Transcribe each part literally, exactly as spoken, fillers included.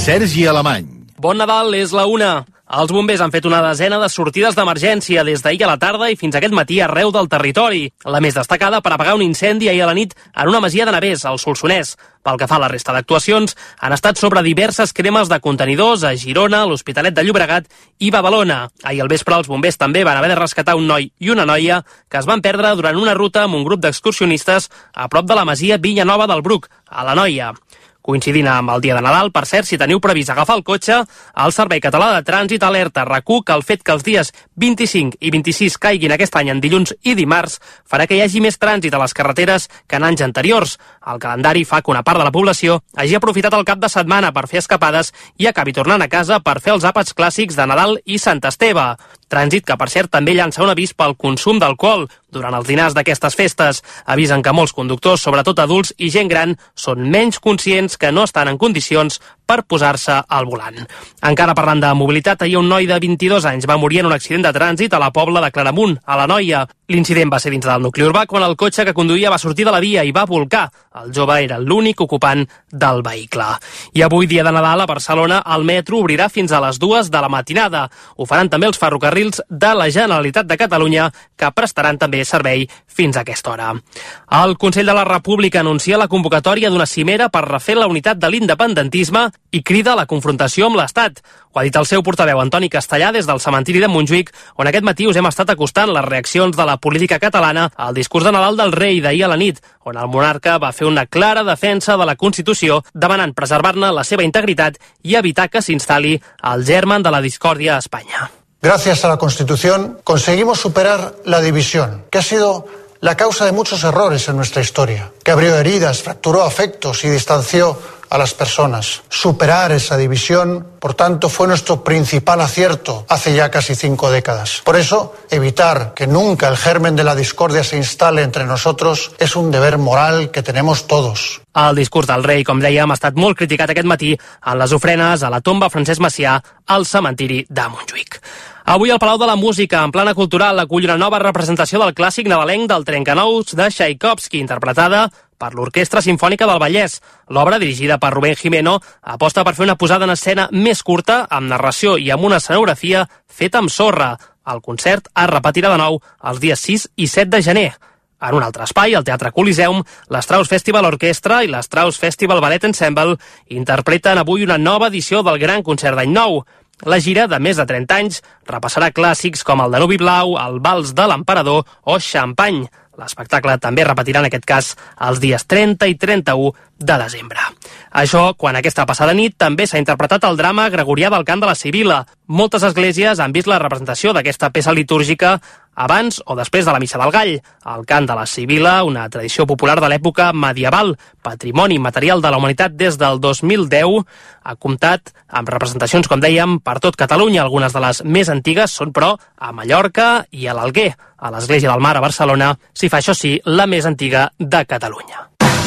Sergi Alemany. Bon Nadal, és la una. Els bombers han fet una desena de sortides d'emergència des d'ahir a la tarda i fins aquest matí arreu del territori. La més destacada per apagar un incendi ahir a la nit en una masia de Navès, al Solsonès. Pel que fa a la resta d'actuacions, han estat sobre diverses cremes de contenidors a Girona, l'Hospitalet de Llobregat i Badalona. Ahir al vespre els bombers també van haver de rescatar un noi i una noia que es van perdre durant una ruta amb un grup d'excursionistes a prop de la masia Vilanova del Bruc, a l'Anoia. Coincidint amb el dia de Nadal, per cert, si teniu previst agafar el cotxe, el Servei Català de Trànsit alerta recull que el fet que els dies vint-i-cinc i vint-i-sis caiguin aquest any en dilluns i dimarts farà que hi hagi més trànsit a les carreteres que en anys anteriors. El calendari fa que una part de la població hagi aprofitat el cap de setmana per fer escapades i acabi tornant a casa per fer els àpats clàssics de Nadal i Sant Esteve. Trànsit que, per cert, també llança un avís pel consum d'alcohol durant els dinars d'aquestes festes. Avisen que molts conductors, sobretot adults i gent gran, són menys conscients que no estan en condicions per posar-se al volant. Encara parlant de mobilitat, ahir un noi de vint-i-dos anys va morir en un accident de trànsit a la Pobla de Claramunt, a l'Anoia. L'incident va ser dins del nucli urbà quan el cotxe que conduïa va sortir de la via i va volcar. El jove era l'únic ocupant del vehicle. I avui, dia de Nadal, a Barcelona, el metro obrirà fins a les dues de la matinada. Ho faran també els ferrocarrils de la Generalitat de Catalunya, que prestaran també servei fins a aquesta hora. El Consell de la República anuncia la convocatòria d'una cimera per refer la unitat de l'independentisme i crida a la confrontació amb l'Estat. Ho ha dit el seu portaveu Antoni Castellà des del cementiri de Montjuïc, on aquest matí us hem estat acostant les reaccions de la política catalana al discurs de Nadal del rei d'ahir a la nit, on el monarca va fer una clara defensa de la Constitució, demanant preservar-ne la seva integritat i evitar que s'instal·li el germen de la discòrdia a Espanya. Gracias a la Constitución conseguimos superar la división, que ha sido la causa de muchos errores en nuestra historia, que abrió heridas, fracturó afectos y distanció a las personas. Superar esa división, por tanto, fue nuestro principal acierto hace ya casi cinco décadas. Por eso, evitar que nunca el germen de la discordia se instale entre nosotros es un deber moral que tenemos todos. El discurs del rei, com dèiem, ha estat molt criticat aquest matí en les ofrenes a la tomba Francesc Macià al cementiri de Montjuïc. Avui al Palau de la Música, en plana cultural, acull una nova representació del clàssic nadalenc del Trencanous de Txaikovski, interpretada per l'Orquestra Simfònica del Vallès. L'obra, dirigida per Rubén Jimeno, aposta per fer una posada en escena més curta, amb narració i amb una escenografia feta amb sorra. El concert es repetirà de nou els dies sis i set de gener. En un altre espai, al Teatre Coliseum, l'Strauss Festival Orquestra i l'Strauss Festival Ballet Ensemble interpreten avui una nova edició del Gran Concert d'Any Nou. La gira, de més de trenta anys, repassarà clàssics com el Danubi Blau, el Vals de l'Emperador o Champagne. L'espectacle també repetirà en aquest cas els dies trenta i trenta-u de desembre. Això, quan aquesta passada nit també s'ha interpretat el drama gregorià del cant de la Sibil·la. Moltes esglésies han vist la representació d'aquesta peça litúrgica abans o després de la Missa del Gall. El cant de la Sibil·la, una tradició popular de l'època medieval, patrimoni material de la humanitat des del dos mil deu, ha comptat amb representacions, com dèiem, per tot Catalunya. Algunes de les més antigues són, però, a Mallorca i a l'Alguer. A l'Església del Mar, a Barcelona, s'hi fa, això sí, la més antiga de Catalunya.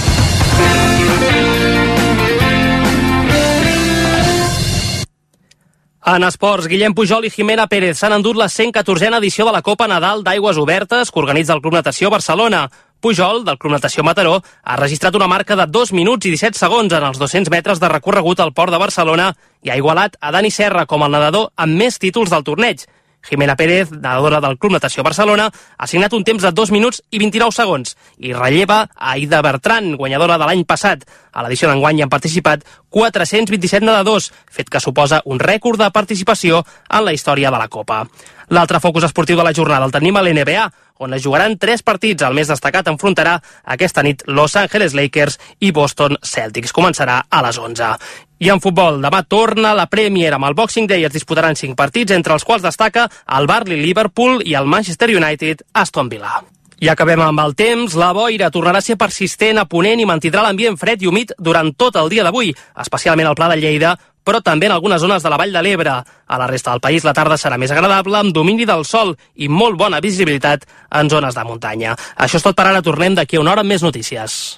En esports, Guillem Pujol i Jimena Pérez s'han endut la cent catorzena edició de la Copa Nadal d'Aigües Obertes que organitza el Club Natació Barcelona. Pujol, del Club Natació Mataró, ha registrat una marca de dos minuts i disset segons en els dos-cents metres de recorregut al Port de Barcelona i ha igualat a Dani Serra com el nedador amb més títols del torneig. Jimena Pérez, nedadora del Club Natació Barcelona, ha signat un temps de dos minuts i vint-i-nou segons i relleva a Aida Bertran, guanyadora de l'any passat. A l'edició d'enguany hi han participat quatre-cents vint-i-set nedadors, fet que suposa un rècord de participació en la història de la Copa. L'altre focus esportiu de la jornada el tenim a l'N B A, on es jugaran tres partits. El més destacat enfrontarà aquesta nit Los Angeles Lakers i Boston Celtics. Començarà a les onze. I en futbol, demà torna la Premier. Amb el Boxing Day es disputaran cinc partits, entre els quals destaca el Burnley-Liverpool i el Manchester United-Aston Villa. I acabem amb el temps. La boira tornarà a ser persistent a ponent i mantindrà l'ambient fred i humit durant tot el dia d'avui, especialment al Pla de Lleida, però també en algunes zones de la Vall de l'Ebre. A la resta del país la tarda serà més agradable, amb domini del sol i molt bona visibilitat en zones de muntanya. Això és tot per ara, tornem d'aquí a una hora amb més notícies.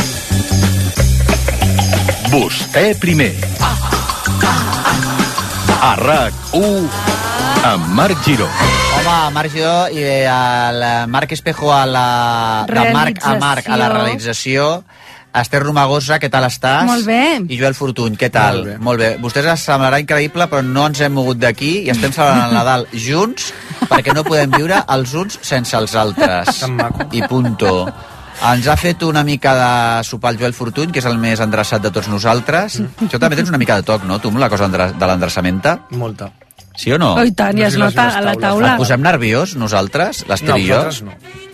Vostè primer. A RAC u amb Marc Giró. Home, Marc Giró i el Marc Espejo a la... de Marc a Marc a la realització. Esther Romagosa, què tal estàs? Molt bé. I Joel Fortuny, què tal? Molt bé. Molt bé. Vostès es semblarà increïble, però no ens hem mogut d'aquí i estem celebrant el Nadal junts perquè no podem viure els uns sense els altres. I punto. Ens ha fet una mica de sopar el Joel Fortuny, que és el més endreçat de tots nosaltres. Mm. Això també tens una mica de toc, no, tu, amb la cosa de l'endreçamenta? Molta. Sí o no? Oh, i tant, i es nota a la taula. Et posem nerviós, nosaltres, l'Ester no, i jo? No,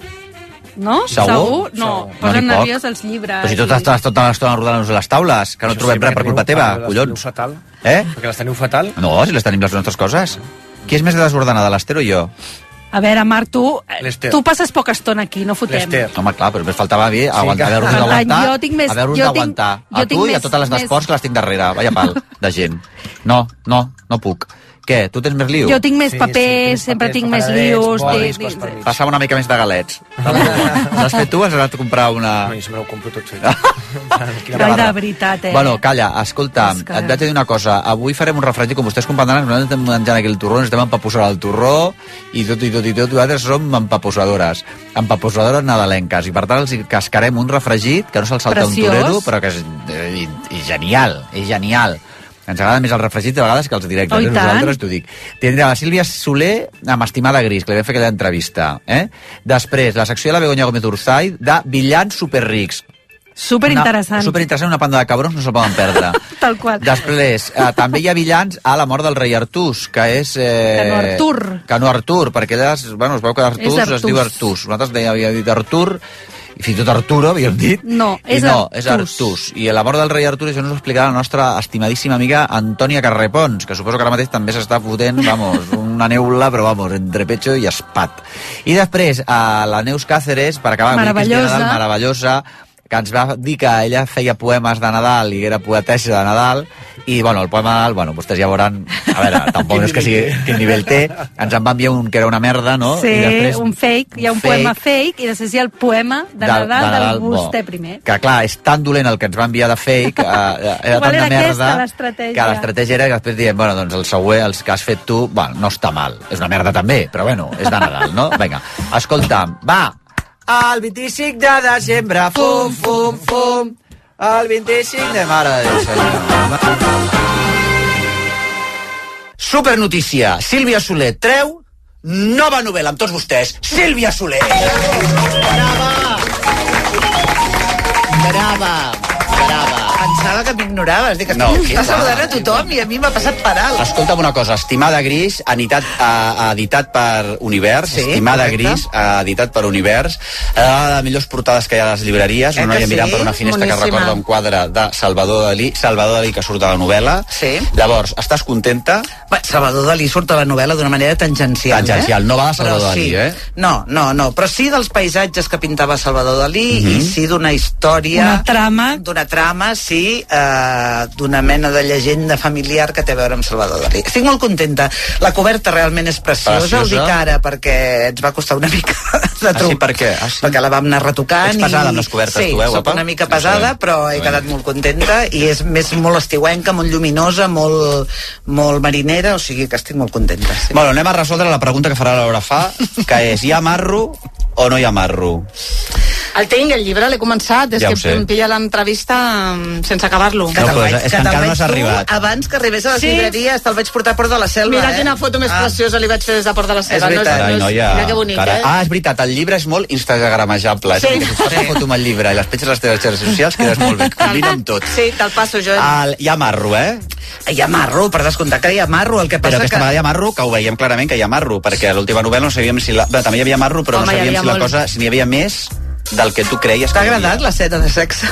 no. Segur? Segur? No, Segur. posen no nerviós els llibres. Però si tot estàs tota l'estona rodant-nos a les taules, que no trobem res per culpa teva, collons. Fatal. Eh? Perquè les teniu fatal. No, si les tenim les nostres coses. Qui és més desordenada, l'Ester o jo? A veure, Marc, tu, tu passes poca estona aquí, no fotem. Home, clar, però més faltava a mi aguantar, sí, haver-vos d'aguantar, haver-vos d'aguantar a tu i a totes les d'esports que les tinc darrere. Vaya pal, de gent. No, no, no puc. Què, tu tens més liu? Jo tinc més sí, papers, sí, sempre papers, tinc més lius. Passa'm una mica més de galets. L'has fet tu o has anat a comprar una... No, jo me ho compro tot fet. Però de veritat, eh? Bueno, calla, escolta, et vaig a dir una cosa. Avui farem un refregi, com vostès comprendran, nosaltres estem menjant aquí el torró, ens estem empapossant el torró, i tot, i tot, i tot, i nosaltres som empapossadores. Empapossadores nadalenques. I per tant els cascarem un refregit, que no se'l salta un torero, però que és i, i genial, és genial. Ens agrada més el refregit de vegades que els directes. Oh, nosaltres t'ho dic. Tindrà la Sílvia Soler amb Estimada Gris, que li vam fer aquella entrevista. Eh? Després, la secció de la Begoña Gómez Urzay de Villans Superrics. Superinteressant. Una, superinteressant, una panda de cabrons, no se'l poden perdre. Tal qual. Després, eh, també hi ha Villans a la mort del rei Artús, que és... Eh, Cano Artur. Cano Artur, perquè ella es, bueno, es veu que Artús, Artús es diu Artús. Nosaltres havíem dit Artur, i fins i tot Arturo, havíem dit. No, és no, Artús. és Artús. I la mort del rei Artús, això ens ho explicarà la nostra estimadíssima amiga Antònia Carrepons, que suposo que ara mateix també s'està fotent, vamos, una neula, però vamos, entre pecho i espat. I després, a la Neus Cáceres, per acabar amb meravellosa. aquesta Nadal meravellosa, que ens va dir que ella feia poemes de Nadal i era poetessa de Nadal, i bueno, el poema de Nadal, bueno, vostès ja veuran, a veure, tampoc no és que sigui quin nivell té, ens en va enviar un que era una merda, no? Sí, I després, un fake, hi ha un fake, poema fake, i després hi ha el poema de, de Nadal, de Nadal del vostè primer. Que clar, és tan dolent el que ens va enviar de fake, eh, era tan de merda, que l'estratègia era que després diem, bueno, doncs el següent, els que has fet tu, bueno, no està mal, és una merda també, però bueno, és de Nadal, no? Vinga, escolta'm, va! El vint-i-cinc de desembre, fum, fum, fum. El vint-i-cinc de mare de Déu. Supernotícia. Sílvia Soler treu nova novel·la amb tots vostès. Sílvia Soler! Brava! Brava! Brava! Pensava que m'ignoraves. Dic, no, estàs saludant a tothom i a mi m'ha passat per alt. Escolta'm una cosa, Estimada Gris, editat, uh, editat per Univers, sí, Estimada correcte. Gris, uh, editat per Univers, una uh, de les millors portades que hi ha a les llibreries, una noia sí? mirant per una finestra Boníssima. Que recorda un quadre de Salvador Dalí, Salvador Dalí que surt a la novel·la. Sí. Llavors, estàs contenta? Bé, Salvador Dalí surt a la novel·la d'una manera tangencial. Tangencial, eh? No va de Salvador Dalí, sí. eh? No, no, no, però sí dels paisatges que pintava Salvador Dalí uh -huh. i sí d'una història... Una trama. D'una trama, sí, eh, d'una mena de llegenda familiar que té a veure amb Salvador Dalí. Estic molt contenta. La coberta realment és preciosa, preciosa. Ho dic ara perquè ens va costar una mica de truc. Ah, sí, per què? Ah, sí? Perquè la vam anar retocant. Ets pesada amb les cobertes, sí, tu, eh, guapa? Sí, soc una mica pesada, no sé. Però he quedat molt contenta i és més molt estiuenca, molt lluminosa, molt, molt marinera, o sigui que estic molt contenta. Sí. Bueno, anem a resoldre la pregunta que farà Laura Fa, que és, hi ha marro o no hi ha marro? El tinc, el llibre l'he començat, és ja que em pilla l'entrevista sense acabar-lo. Que, no, pues, és que, que encara no has arribat. Abans que arribés a les sí. llibreries, te'l vaig portar a Port de la Selva. Mira eh? quina foto més ah. preciosa li vaig fer des de Port de la Selva. És veritat. No és, no és, Carai, mira que bonic, Carai. eh? Ah, és veritat, el llibre és molt instagramejable. Sí. És que si fas una foto amb el llibre i les petges a les teves xarxes socials, quedes molt bé, combina amb tot. Sí, te'l passo jo. El, hi ha marro, eh? Hi ha marro, per descomptar que hi ha marro. El que passa però aquesta que... vegada hi ha marro, que ho veiem clarament que hi ha marro, perquè a l'última novel·la no sabíem si la... Bé, també hi havia marro, però Home, no sabíem si la cosa... si n'hi havia més del que tu creies que t'ha agradat la escena de sexe?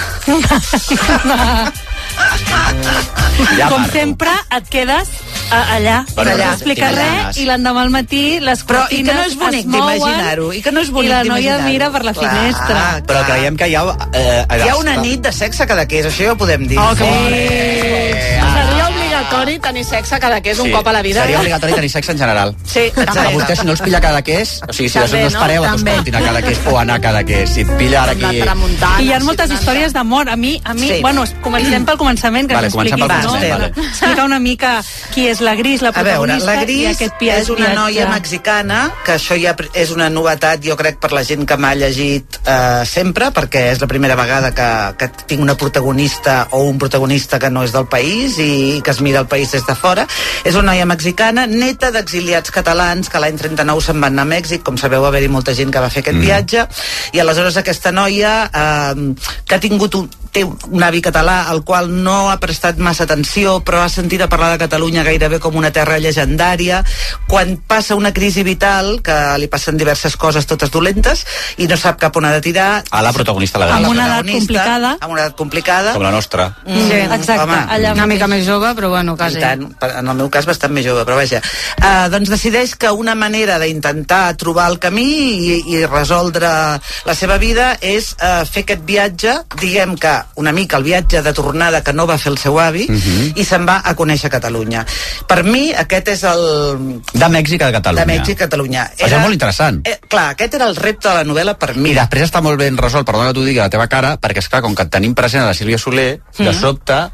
Ja, Com marro. sempre et quedes a, allà, bueno, allà. No explica res i l'endemà al matí les però i que no és bonic d'imaginar-ho i que no és bonic i la noia mira per la clar, finestra clar. Però creiem que hi ha eh, hi ha una nit de sexe cada que és, això ja ho podem dir. oh, que sí. sí. Seria obligatori obligatori tenir sexe Cadaqués un cop a la vida. Seria obligatori tenir sexe en general. Sí, a vostè, si no els pilla Cadaqués, o sigui, si també, no us pareu, doncs portin a Cadaqués o anar a Cadaqués. Si et pilla ara aquí... I hi ha moltes històries d'amor. A mi, a mi, sí. bueno, comencem pel començament, que vale, s'expliqui. No? Vale. Explica una mica qui és la Gris, la protagonista. A veure, la Gris és una noia mexicana, que això ja és una novetat, jo crec, per la gent que m'ha llegit eh, sempre, perquè és la primera vegada que, que tinc una protagonista o un protagonista que no és del país i que es mira el país des de fora. És una noia mexicana, neta d'exiliats catalans, que l'any trenta-nou se'n van anar a Mèxic, com sabeu, va haver-hi molta gent que va fer aquest mm. viatge, i aleshores aquesta noia eh, que ha tingut un, té un avi català al qual no ha prestat massa atenció, però ha sentit a parlar de Catalunya gairebé com una terra llegendària. Quan passa una crisi vital, que li passen diverses coses totes dolentes, i no sap cap on ha de tirar... A la protagonista, la Amb una edat complicada. Amb una edat complicada. Com la nostra. Mm, sí, exacte. Home, allà una mica més jove, però bueno, quasi. I tant, en el meu cas bastant més jove, però vaja. Uh, doncs decideix que una manera d'intentar trobar el camí i, i resoldre la seva vida és uh, fer aquest viatge, diguem que una mica el viatge de tornada que no va fer el seu avi, uh -huh. i se'n va a conèixer Catalunya. Per mi aquest és el... De Mèxic a Catalunya. De Mèxic a Catalunya. Era... Això és molt interessant. Eh, clar, aquest era el repte de la novel·la per mi. I després està molt ben resolt, perdona que t'ho digui, la teva cara, perquè és clar, com que tenim present a la Sílvia Soler, de mm. sobte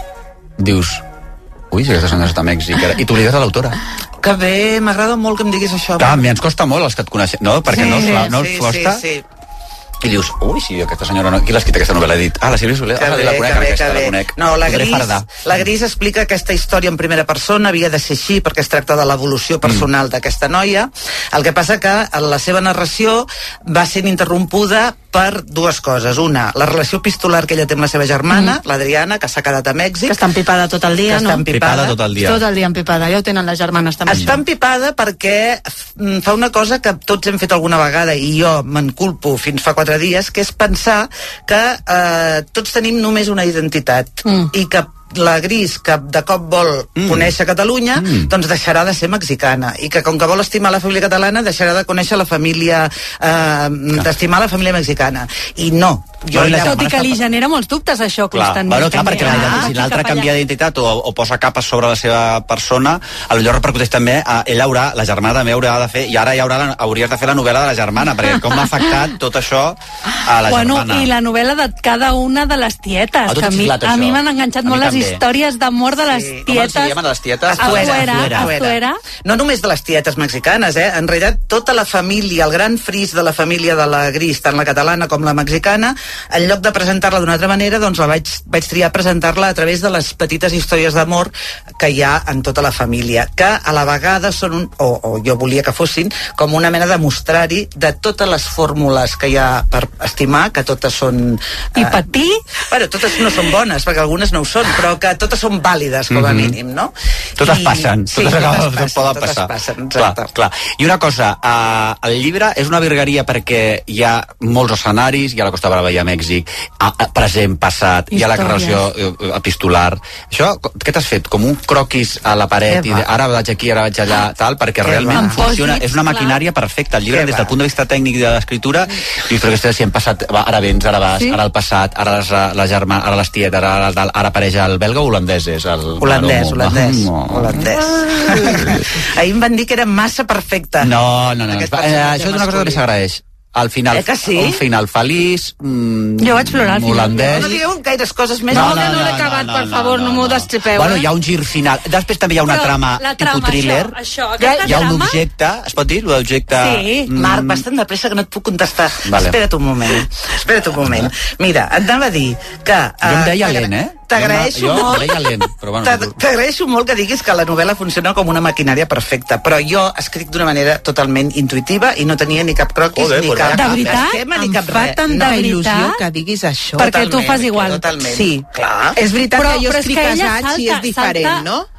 dius, ui, si aquesta senyora està a Mèxic, i t'oblides de l'autora. Que bé, m'agrada molt que em diguis això. Clar, a mi ens costa molt els que et coneixem, no? Perquè sí, no, sí, no sí, us costa. Sí, sí. I dius, ui, sí, aquesta senyora no... Qui l'ha escrit aquesta novel·la? He dit, ah, la Sílvia Soler, ah, bé, la conec, bé, aquesta, la conec. No, la Gris, la Gris explica aquesta història en primera persona, havia de ser així perquè es tracta de l'evolució personal mm. d'aquesta noia. El que passa que la seva narració va sent interrompuda per dues coses. Una, la relació epistolar que ella té amb la seva germana, mm. l'Adriana, que s'ha quedat a Mèxic. Que està empipada tot el dia, que no? Està empipada tot el dia. Tot el dia empipada, ja ho tenen les germanes també. Està empipada perquè fa una cosa que tots hem fet alguna vegada, i jo me'n culpo fins fa quatre dies, que és pensar que eh, tots tenim només una identitat mm. i que la Gris, que de cop vol mm. conèixer Catalunya, mm. doncs deixarà de ser mexicana, i que com que vol estimar la família catalana deixarà de conèixer la família eh, d'estimar la família mexicana, i no jo bueno, ja tot i que li genera molts dubtes això constantment. Bueno, clar, perquè ah, si l'altre canvia d'identitat o, o posa capes sobre la seva persona, potser repercuteix també a, ella haurà, la germana també haurà de fer, i ara ja haurà, hauries de fer la novel·la de la germana, perquè com ha afectat tot això a la bueno, germana. I la novel·la de cada una de les tietes, ah, que a mi, a mi m'han enganxat molt les històries d'amor de les sí. tietes. Com els les tietes? Azuera, Azuera. No només de les tietes mexicanes, eh? En realitat, tota la família, el gran fris de la família de la Gris, tant la catalana com la mexicana, en lloc de presentar-la d'una altra manera, doncs la vaig, vaig triar presentar-la a través de les petites històries d'amor que hi ha en tota la família, que a la vegada són, un, o, o jo volia que fossin, com una mena de mostrari de totes les fórmules que hi ha per estimar, que totes són... I eh, patir? Bueno, totes no són bones, perquè algunes no ho són, però que totes són vàlides, com a mínim, no? Totes I... passen, sí, totes, totes, totes passen, poden totes passar. passen, clar, clar. I una cosa, uh, el llibre és una virgueria perquè hi ha molts escenaris, hi ha la Costa Brava, hi ha Mèxic, a, a, present, passat, Històries. Hi ha la relació uh, epistolar. Això, què t'has fet? Com un croquis a la paret, i de, ara vaig aquí, ara vaig allà, tal, perquè que realment va. funciona, és una maquinària perfecta. El llibre, que des del va. punt de vista tècnic de l'escriptura, dius, però que si hem passat, ara vens, ara vas, sí? ara el passat, ara les, la germana, ara les tietes, ara, ara, ara apareix el belga o holandès, és el... Holandès, holandès, no. holandès. Ahir em van dir que era massa perfecta. No, no, no. Eh, això és una cosa que més s'agraeix. Al final, eh que sí? un final feliç, mm, jo vaig plorar al final. Holandès. No digueu gaires coses més. No, no, no, no, no l'he acabat, no, no, per favor, no, no, no m'ho destripeu. Bueno, eh? hi ha un gir final. Després també hi ha una Però trama, trama tipus thriller. Això, això, hi ha un trama? objecte, es pot dir, l'objecte... Sí. Mm. Marc, bastant de pressa que no et puc contestar. Vale. Espera't un moment. Espera't un moment. Mira, et anava a dir que... Uh, jo em deia lent, eh? T'agraeixo jo, molt... Jo lent, però bueno... T'agraeixo molt que diguis que la novel·la funciona com una maquinària perfecta, però jo escric d'una manera totalment intuitiva i no tenia ni cap croquis, Joder, ni pues cap... De veritat? esquema, ni em cap fa res. tanta no, il·lusió que diguis això. Perquè tu fas igual. Totalment. Sí, clar. És veritat però, que jo però escric és que assaig salta, i és diferent, salta, no?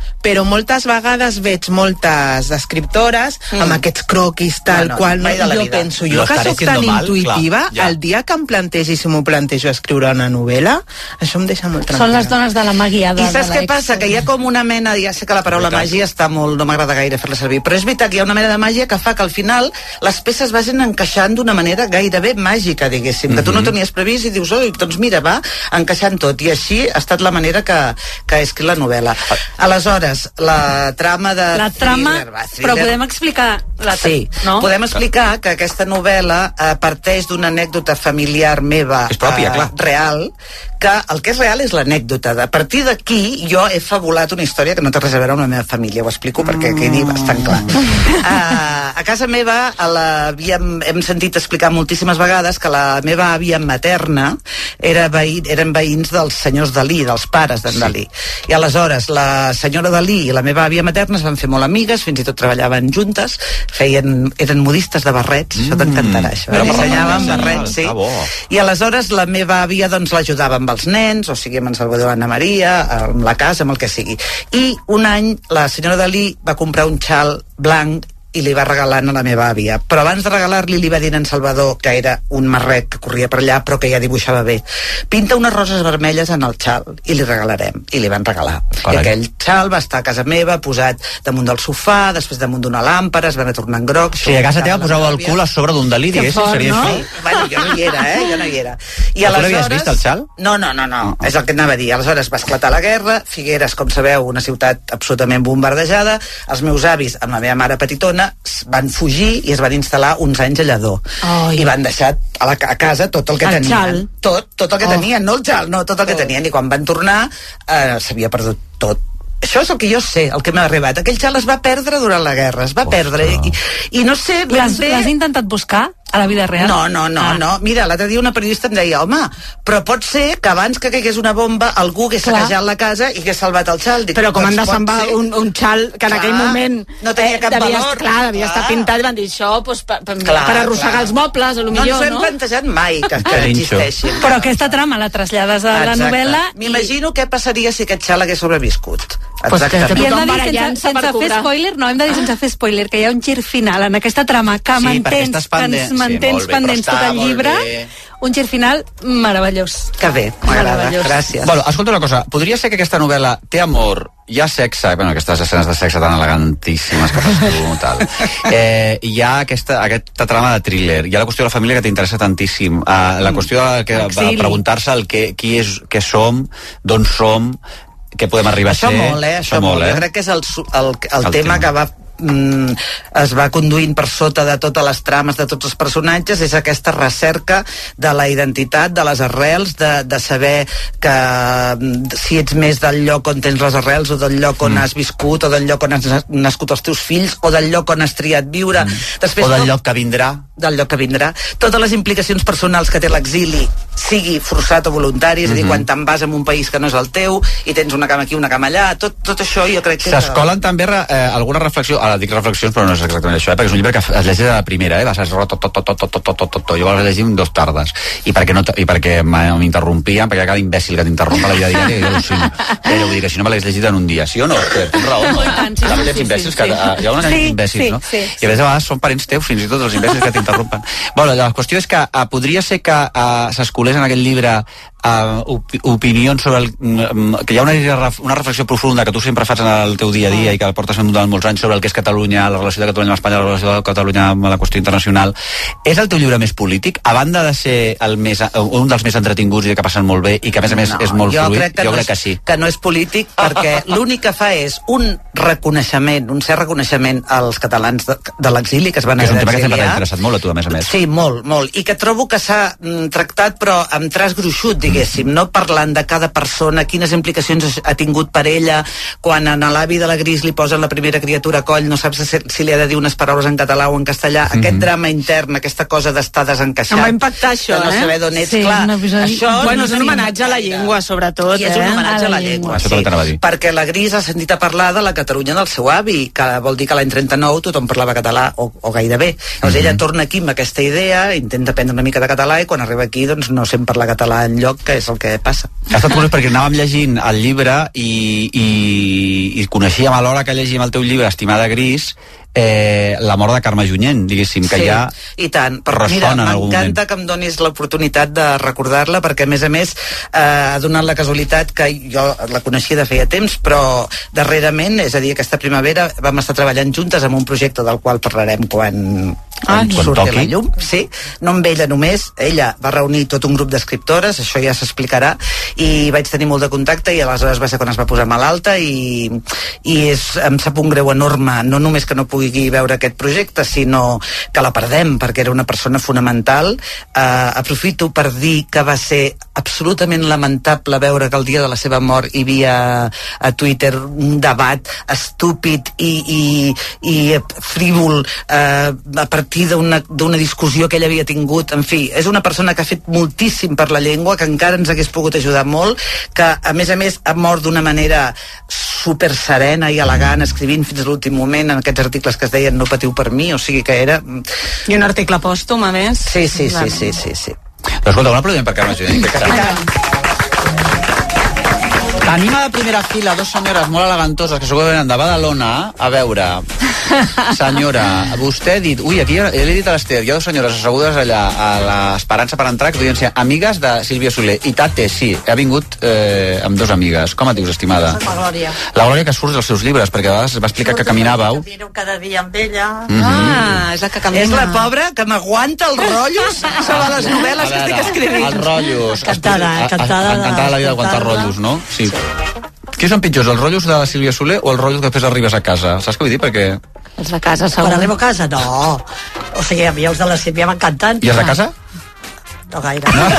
però moltes vegades veig moltes escriptores mm. amb aquests croquis tal no, no, qual, no? I jo vida. penso, jo que soc tan mal, intuïtiva, clar, ja. el dia que em plantegi, si m'ho plantejo escriure una novel·la, això em deixa molt tranquil·la. Són les dones de la màgia. I saps què passa? Que hi ha com una mena, ja sé que la paraula màgia està molt, no m'agrada gaire fer-la servir, però és veritat que hi ha una mena de màgia que fa que al final les peces vagin encaixant d'una manera gairebé màgica, diguéssim, mm-hmm. que tu no tenies previst i dius, oi, doncs mira, va encaixant tot, i així ha estat la manera que, que he escrit la novel·la. Aleshores, la trama de la trama, thriller, va, thriller, però podem explicar la sí, no? podem explicar que aquesta novel·la eh, parteix d'una anècdota familiar meva és pròpia, eh, clar. real, que el que és real és l'anècdota. A partir d'aquí jo he fabulat una història que no té res a veure amb la meva família, ho explico perquè quedi bastant clar. Uh, a casa meva la, havíem, hem sentit explicar moltíssimes vegades que la meva àvia materna era veí, eren veïns dels senyors Dalí, dels pares d'en sí. Dalí. I aleshores la senyora Dalí i la meva àvia materna es van fer molt amigues, fins i tot treballaven juntes, feien, eren modistes de barrets, mm. això t'encantarà, això. Eh? Dissenyaven barrets, sí. I aleshores la meva àvia doncs l'ajudava amb els nens, o sigui amb en Salvador Anna Maria, amb la casa, amb el que sigui. I un any la senyora Dalí va comprar un xal blanc i li va regalant a la meva àvia. Però abans de regalar-li li va dir en Salvador, que era un marrec que corria per allà però que ja dibuixava bé, pinta unes roses vermelles en el xal i li regalarem. I li van regalar. Correcte. I aquell xal va estar a casa meva posat damunt del sofà, després damunt d'una làmpara, es van a tornar en groc. Sí, a casa teva poseu el cul a sobre d'un Dalí, diguéssim, seria no? així. Bueno, jo no hi era, eh? Jo no hi era. I tu l'havies vist, el xal? No, no, no, no. És el que anava a dir. Aleshores va esclatar la guerra, Figueres, com sabeu, una ciutat absolutament bombardejada, els meus avis, amb la meva mare petitona, van fugir i es van instal·lar uns anys a Lledó. Ai. I van deixar a, la, a casa tot el que el tenien. Xal. Tot, tot el que oh. tenien, no el xal, no, tot el que oh. tenien. I quan van tornar eh, s'havia perdut tot. Això és el que jo sé, el que m'ha arribat. Aquell xal es va perdre durant la guerra, es va Ostres. perdre. I, i no sé... L'has bé... intentat buscar a la vida real? No, no, no, ah. no. Mira, l'altre dia una periodista em deia, home, però pot ser que abans que caigués una bomba algú hagués Clar. saquejat la casa i hagués salvat el xal. Dic, però com han de salvar un, un xal que en clar, aquell moment no tenia cap devia, valor. Clar, devia clar. estar pintat i van dir això pues, per, per, clar, per arrossegar clar. els mobles, o no millor, no? ens ho hem no? plantejat mai, que, que existeixin. Però aquesta trama la trasllades a la novel·la... M'imagino i... què passaria si aquest xal hagués sobreviscut. Pues que, I hem de dir, sense, sense fer spoiler, no, hem de dir sense fer spoiler, que hi ha un gir final en aquesta trama que sí, mantens, que ens mantens sí, pendents tot el llibre, un gir final meravellós. Que bé, m'agrada, gràcies. Bueno, escolta una cosa, podria ser que aquesta novel·la té amor, hi ha sexe, bueno, aquestes escenes de sexe tan elegantíssimes que fas tu, tal. Eh, hi ha aquesta, aquesta trama de thriller, hi ha la qüestió de la família que t'interessa tantíssim, uh, la qüestió de, que, de preguntar-se el que, qui és, què som, d'on som, què podem arribar això a ser. Molt, eh? Això, això molt, eh? Jo crec que és el, el, el, el tema, tema que va mm, es va conduint per sota de totes les trames de tots els personatges, és aquesta recerca de la identitat, de les arrels, de, de saber que si ets més del lloc on tens les arrels, o del lloc on mm. has viscut, o del lloc on has nascut els teus fills, o del lloc on has triat viure. Mm. Després, o del tot, lloc que vindrà. Del lloc que vindrà. Totes les implicacions personals que té l'exili, sigui forçat o voluntari, és a dir, mm-hmm. quan te'n vas a un país que no és el teu, i tens una cama aquí, una cama allà, tot, tot això jo crec que... S'escolen és... també eh, alguna reflexió, ara dic reflexions però no és exactament això, eh, perquè és un llibre que es llegeix a la primera, eh, vas a tot, tot, tot, tot, tot, tot, tot, tot, tot, jo vaig llegir en dos tardes, i perquè, no, i perquè m'interrompien, perquè cada imbècil que t'interrompa la vida diària, jo al·lucino, però vull dir que si no me l'hagués llegit en un dia, sí o no? Tens raó, no? També tens imbècils que... Hi ha una sí, imbècils, no? Sí, sí, I a vegades són parents teus, fins i tot els imbècils que t'interrompen. Bueno, la qüestió és que uh, podria ser que uh, s'escolés en aquest llibre Uh, op opinions sobre el, um, que hi ha una, una reflexió profunda que tu sempre fas en el teu dia a dia i que portes durant molts anys sobre el que és Catalunya, la relació de Catalunya amb Espanya, la relació de Catalunya amb la qüestió internacional. És el teu llibre més polític? A banda de ser el més, un dels més entretinguts i que passen molt bé i que a més a més no, és molt fluid, crec jo no crec és, que sí. Que no és polític perquè l'únic que fa és un reconeixement, un cert reconeixement als catalans de, de l'exili que es van haver d'exiliar. Que és un tema que sempre t'ha interessat molt a tu, a més a més. Sí, molt, molt. I que trobo que s'ha mm, tractat però amb traç gruixut, diguéssim, no parlant de cada persona, quines implicacions ha tingut per ella, quan a l'avi de la Gris li posen la primera criatura a coll, no saps si li ha de dir unes paraules en català o en castellà, mm-hmm. aquest drama intern, aquesta cosa d'estar desencaixat. Em va impactar això, de no eh? saber d'on ets, sí, clar. No, això bueno, no és un homenatge a la llengua, sobretot. I és un homenatge eh? a la llengua, sí. sí. Perquè la Gris ha sentit a parlar de la Catalunya del seu avi, que vol dir que l'any trenta-nou tothom parlava català, o, o gairebé. Llavors mm-hmm. ella torna aquí amb aquesta idea, intenta aprendre una mica de català, i quan arriba aquí doncs no sent parlar català enlloc, que és el que passa. Ha estat curiós perquè anàvem llegint el llibre i, i, i coneixíem a l'hora que llegíem el teu llibre, Estimada Gris, eh, la mort de Carme Junyent, diguéssim, que sí, ja i tant. Però mira, m'encanta que em donis l'oportunitat de recordar-la, perquè a més a més eh, ha donat la casualitat que jo la coneixia de feia temps, però darrerament, és a dir, aquesta primavera vam estar treballant juntes en un projecte del qual parlarem quan, quan ah, surti a la llum. Sí, no amb ella només, ella va reunir tot un grup d'escriptores, això ja s'explicarà, i vaig tenir molt de contacte i aleshores va ser quan es va posar malalta i, i és, em sap un greu enorme, no només que no pugui veure aquest projecte, sinó que la perdem, perquè era una persona fonamental. Eh, aprofito per dir que va ser absolutament lamentable veure que el dia de la seva mort hi havia a Twitter un debat estúpid i, i, i frívol eh, a partir d'una discussió que ell havia tingut. En fi, és una persona que ha fet moltíssim per la llengua, que encara ens hagués pogut ajudar molt, que a més a més ha mort d'una manera super serena i elegant, escrivint fins a l'últim moment en aquests articles que es deien No patiu per mi, o sigui que era... I un article pòstum, a més. Sí, sí, sí, sí, sí, sí. Però escolta, un aplaudiment per Carme Junyent. Tenim a la primera fila dos senyores molt elegantoses que segurament venen de Badalona. A veure, senyora, vostè ha dit... Ui, aquí ja l'he dit a l'Ester, hi ha dues senyores assegudes allà a l'Esperança per entrar, que podrien ser amigues de Sílvia Soler. I Tate, sí, ha vingut eh, amb dos amigues. Com et dius, estimada? La Glòria. La Glòria, que surt dels seus llibres, perquè a vegades va explicar que caminàveu. Camino cada dia amb ella. Ah, és la que camina. És la pobra que m'aguanta els rotllos sobre les novel·les que estic escrivint. Els rotllos. Encantada, encantada. Encantada la vida d'aguantar rotllos, no? Sí. Qui són pitjors, els rotllos de la Sílvia Soler o els rotllos que després arribes a casa? Saps què vull dir? Perquè... Els de casa, segur. Quan arribo a casa, no. O sigui, a mi els de la Sílvia m'encanten. I els de casa? No gaire. No?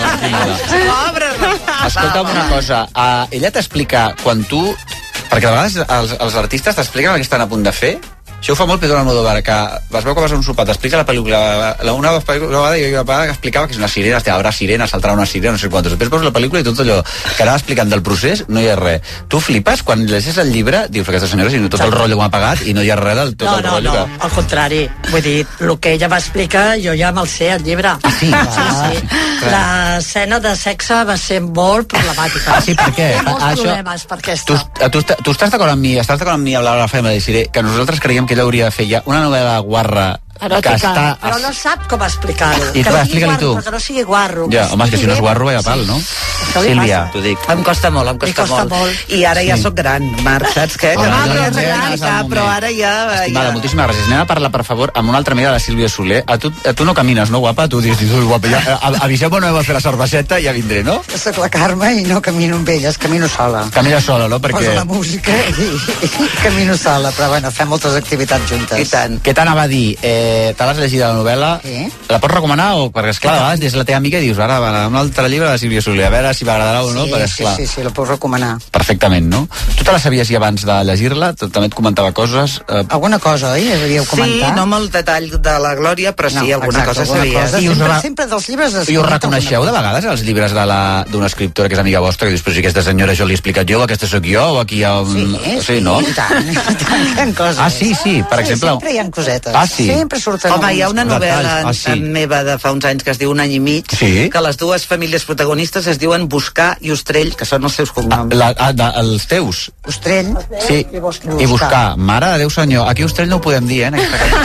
Pobre! Escolta'm una cosa, uh, ella t'explica quan tu... Perquè a vegades els, els artistes t'expliquen el que estan a punt de fer. Això ho fa molt Pedro Almodóvar, que vas veure que vas a un sopar, t'explica la pel·lícula, la una vegada i jo que explicava que és una sirena, hasta habrá sirena, saltarà una sirena, no sé quantos. Després veus la pel·lícula i tot allò que anava explicant del procés, no hi ha res. Tu flipes quan llegeixes el llibre, dius, aquesta senyora, si no tot el rotllo que m'ha pagat i no hi ha res del tot no, el no, rotllo. No, no, al contrari. Vull dir, el que ella va explicar, jo ja me'l sé, el llibre. Ah, sí? Sí, sí. L'escena de sexe va ser molt problemàtica. Ah, sí, per què? Molts Això... problemes, perquè tu, està... tu, tu estàs d'acord amb mi, estàs d'acord amb mi amb la Fema de Siré, que nosaltres creiem que ella hauria de fer ja una novel·la guarra eròtica, que està... però no sap com explicar-ho. I tu, explica-li tu. Que no sigui guarro. Ja, home, és que si no és guarro, vaya pal, no? Sílvia, t'ho dic. Em costa molt, em costa, costa molt. molt. I ara ja sóc gran, Marc, saps què? Home, Home, ja, però, ja, gran, ja, ja, però ara ja... Estimada, ja... moltíssimes gràcies. Anem a parlar, per favor, amb una altra amiga de la Sílvia Soler. A tu, a tu no camines, no, guapa? Tu dius, tu, guapa, ja, aviseu-me, no heu de fer la cerveseta i ja vindré, no? Soc la Carme i no camino amb elles, camino sola. Camina sola, no? Perquè... Poso la música i, i camino sola, però bueno, fem moltes activitats juntes. I tant. Què t'anava a dir? Eh, te l'has llegit la novel·la? Sí. La pots recomanar? O, perquè, esclar, a vegades és la teva amiga i dius, ara, va, un altre llibre de Sílvia Soler, a veure si m'agradarà o no, sí, però esclar. Sí, sí, sí, la puc recomanar. Perfectament, no? Tu te la sabies ja abans de llegir-la? També et comentava coses? Eh... Alguna cosa, oi? Havíeu comentat? Sí, no amb el detall de la Glòria, però sí, no, alguna exacte, cosa alguna sabia. Cosa. I us sempre, re... sempre dels llibres... I us reconeixeu de vegades els llibres d'una escriptora que és amiga vostra, que dius, però si aquesta senyora jo l'he explicat jo, o aquesta sóc jo, o aquí hi ha un... Sí, sí, no? i tant, i tant, hi ha coses. Ah, sí, sí, per sí, exemple... Sempre hi ha cosetes. Ah, sí? Sempre surten... Home, hi ha una novel·la ah, sí. meva de fa uns anys que es diu Un any i mig, sí? que les dues famílies protagonistes es diuen Buscar i Ostrell, que són els seus cognoms. La, ah, de, els teus? Ostrell sí. i Buscar. I Buscar. Mare de Déu senyor, aquí Ostrell no ho podem dir, eh?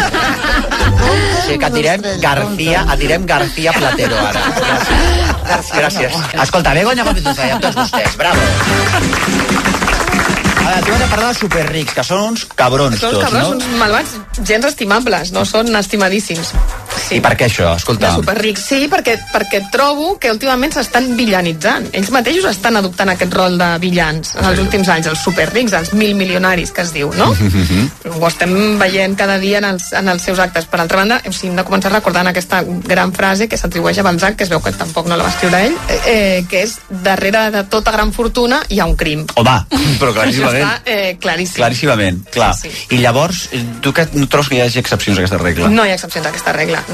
Sí, que et direm García, et direm García Platero, ara. Gràcies. Gràcies. Escolta, bé guanyar amb tots vostès, bravo. Ara, tu has de parlar de superrics, que són uns cabrons són tots, cabrons, no? Són uns malvats gens estimables, no són estimadíssims. Sí. I per què això? Escolta. De superrics, sí, perquè, perquè trobo que últimament s'estan villanitzant. Ells mateixos estan adoptant aquest rol de villans en els últims anys, els superrics, els mil milionaris que es diu, no? Mm-hmm. Ho estem veient cada dia en els, en els seus actes. Per altra banda, hem de començar recordant aquesta gran frase que s'atribueix a Balzac, que es veu que tampoc no la va escriure ell, eh, que és, darrere de tota gran fortuna hi ha un crim. Home, però claríssimament. Està eh, claríssim. Claríssimament, clar. Sí, sí. I llavors, tu que no trobes que hi hagi excepcions a aquesta regla? No hi ha excepcions a aquesta regla.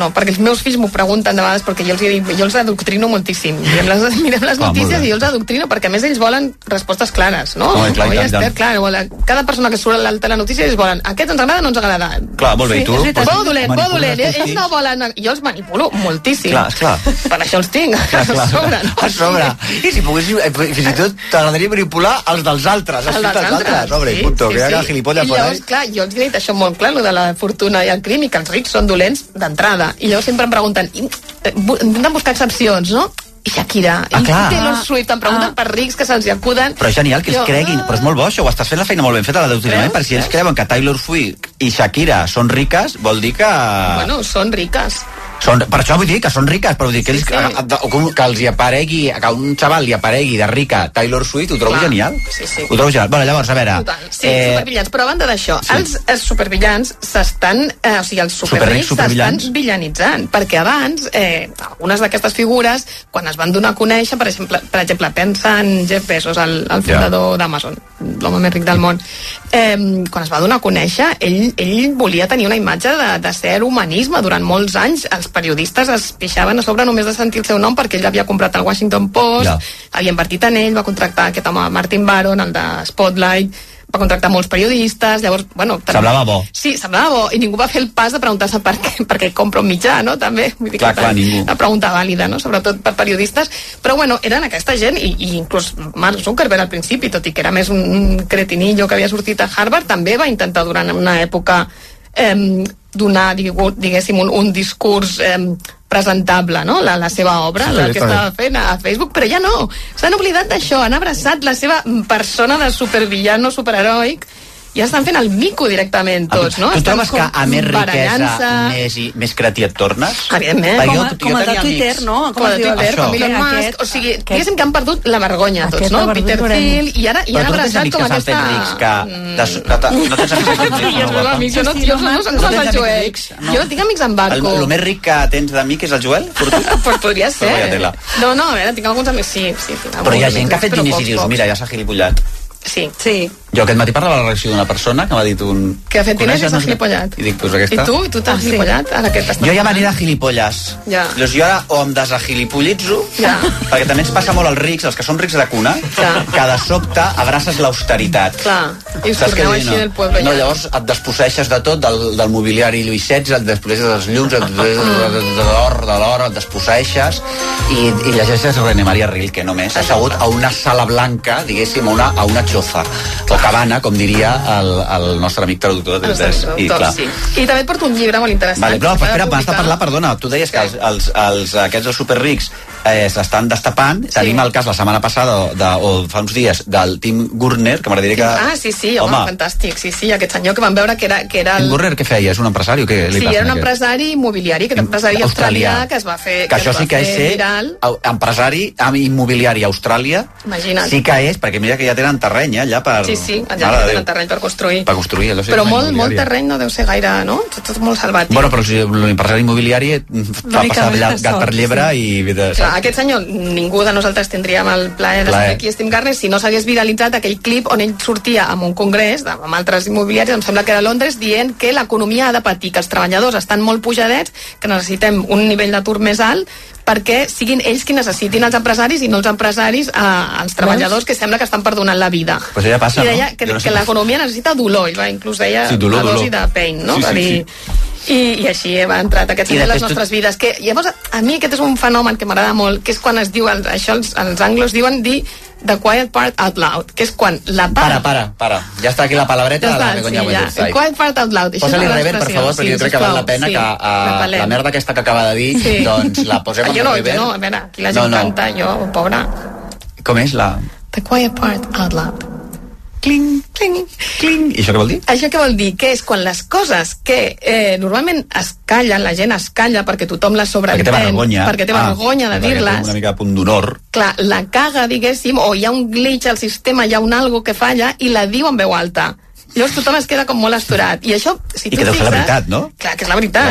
no, perquè els meus fills m'ho pregunten de vegades, perquè jo els, dic, jo els adoctrino moltíssim. Mirem les, mirem les notícies ah, i jo els adoctrino, perquè a més ells volen respostes clares, no? Oh, clar, Oi, tant, Esther, clar, cada persona que surt a la notícia ells volen, aquests ens agrada o no ens agrada? Clar, molt bé, i tu? Sí, bo dolent, bo dolent, ells no volen... Jo els manipulo moltíssim. Clar, clar. Per això els tinc, clar, clar, a sobre. No? A sobre. I si poguessis, fins i tot t'agradaria manipular els dels altres, els dels altres. Obre, sí, punto, sí, que sí. Haga gilipollas por ahí. I llavors, clar, jo els he dit això molt clar, lo de la fortuna i el crim, i que els rics són dolents d'entrada. I llavors sempre em pregunten, intenten buscar excepcions, no? I Shakira, ah, i Taylor Swift, em pregunten ah. per rics que se'ls hi acuden. Però és genial que ells creguin, però és molt bo això, ho estàs fent la feina molt ben feta, l'adoctrinament, perquè si ells creuen que Taylor Swift i Shakira són riques, vol dir que... Bueno, són riques. Són, per això vull dir que són riques, però vull dir que, ells, sí, sí. Que, que els hi aparegui, que un xaval li aparegui de rica Taylor Swift, ho trobo Clar. genial. Sí, sí. Ho trobo genial. Bueno, llavors, a veure... Total. Sí, eh... supervillans. Però a banda d'això, sí. els, els supervillans s'estan... Eh, o sigui, els superrics s'estan villanitzant, perquè abans, eh, algunes d'aquestes figures, quan es van donar a conèixer, per exemple, per exemple pensa en Jeff Bezos, el, el fundador yeah. d'Amazon, l'home més ric del món, eh, quan es va donar a conèixer, ell, ell volia tenir una imatge de, de ser humanisme durant molts anys. Els periodistes es pixaven a sobre només de sentir el seu nom, perquè ell havia comprat el Washington Post, yeah. havia invertit en ell, va contractar aquest home Martin Baron, el de Spotlight, va contractar molts periodistes, llavors, bueno... També, semblava bo. Sí, semblava bo, i ningú va fer el pas de preguntar-se per què, per què compra un mitjà, no?, també. Vull dir clar, que clar, ningú. Una pregunta vàlida, no?, sobretot per periodistes, però bueno, eren aquesta gent, i, i inclús Mark Zuckerberg al principi, tot i que era més un cretinillo que havia sortit a Harvard, també va intentar durant una època eh, donar, diguéssim, un, un discurs... Eh, presentable, no?, la, la seva obra, sí, la que estava fent a Facebook, però ja no, s'han oblidat d'això, han abraçat la seva persona de supervillano, superheroic, i ja estan fent el mico directament tots, no? Tu trobes que a més riquesa, més, i, més creatiu et tornes? Evidentment. Com, a, com el de Twitter, amics. No? Com el de Twitter, com Elon Musk, o sigui, diguéssim que han perdut la vergonya tots, no? Peter Thiel, i ara i han abraçat com aquesta... Però tu tens amics que s'han fet rics, que... No tens amics que Jo no sé com el Joel. Jo tinc amics en barco. El més ric que tens d'amic és el Joel? Pues podria ser. No, no, a veure, tinc alguns amics, sí. Però hi ha gent que ha fet diners i dius, mira, ja s'ha gilipollat. Sí. Sí. Jo aquest matí parlava la reacció d'una persona que m'ha dit un... Que ha fet diners i s'ha gilipollat. I dic, pues aquesta... I tu? I tu t'has ah, gilipollat? Sí. Ara que t'has... Jo ja m'aniré de gilipolles. Ja. Llavors jo ara o em desagilipollitzo, ja. perquè també ens passa molt als rics, els que són rics de cuna, ja. que de sobte abraces l'austeritat. Clar. I us torneu així del poble. No, llavors et desposseixes de tot, del, del mobiliari Lluís setze, et desposseixes dels llums, et desposseixes de l'or, de l'or, et desposseixes i, i llegeixes René Maria Rilke només, assegut a una sala blanca, diguéssim, a una, a una xoza o cabana, com diria el, el nostre amic traductor. I, clar. Sí. I també et porto un llibre molt interessant. Vale, però espera, abans de parlar, perdona, tu deies que els, els, els, aquests els superrics eh, s'estan destapant. Sí. Tenim el cas la setmana passada, de, o fa uns dies, del Tim Gurner, que m'agradaria que... Ah, sí, sí, home, home, fantàstic, sí, sí, aquest senyor que van veure que era... Que era el... Tim Gurner què feia? És un empresari o què li sí, passa? Sí, era un empresari immobiliari, que era un empresari australià, australià que es va fer... Que, que això sí que és ser viral. Empresari immobiliari a Austràlia. Imagina't. Sí que és, perquè mira que ja tenen terreny, eh, allà per... Sí, sí, allà ja tenen terreny per construir. Per construir, allò sí. Però molt, molt terreny no deu ser gaire, no? Tot, tot molt salvat. Bueno, però l'empresari immobiliari fa passar gat per llebre sí. i... Clar, aquest senyor, ningú de nosaltres tindríem el plaer de saber qui és Tim Gurner si no s'hagués viralitzat aquell clip on ell sortia en un congrés amb altres immobiliaris, em sembla que era a Londres, dient que l'economia ha de patir, que els treballadors estan molt pujadets, que necessitem un nivell d'atur més alt perquè siguin ells qui necessitin els empresaris i no els empresaris eh, als treballadors que sembla que estan perdonant la vida. Pues ja passa, I deia no? que, no sé que l'economia necessita dolor, i va, inclús deia sí, dolor, una dosi dolor. de pain, no? Sí, sí, dir, sí. I, I així va entrat aquest sentit en les nostres tu... vides. Que, llavors, a mi aquest és un fenomen que m'agrada molt, que és quan es diu, això els, els anglos diuen dir the quiet part out loud, que és quan la part... Para, para, para. Ja està aquí la palabreta ja de la Begoña sí, ja. The quiet part out loud. Posa-li rever, per favor, perquè sí, jo crec que val la pena sí, que uh, la merda aquesta que acaba de dir, sí. doncs la posem en no, rever. Jo no, a veure, aquí la gent no, no. canta, jo, pobra. Com és la... The quiet part out loud. Cling, cling, cling. I això què vol dir? Això què vol dir? Que és quan les coses que eh, normalment es callen, la gent es calla perquè tothom les sobreentén, perquè té vergonya, perquè té vergonya ah, de dir-les, una mica de punt d'honor. Clar, la caga, diguéssim, o hi ha un glitch al sistema, hi ha un algo que falla i la diu en veu alta. Llavors tothom es queda com molt astorat. I això, si I tu que deu fixes, ser la veritat, no? Clar, que és la veritat. No.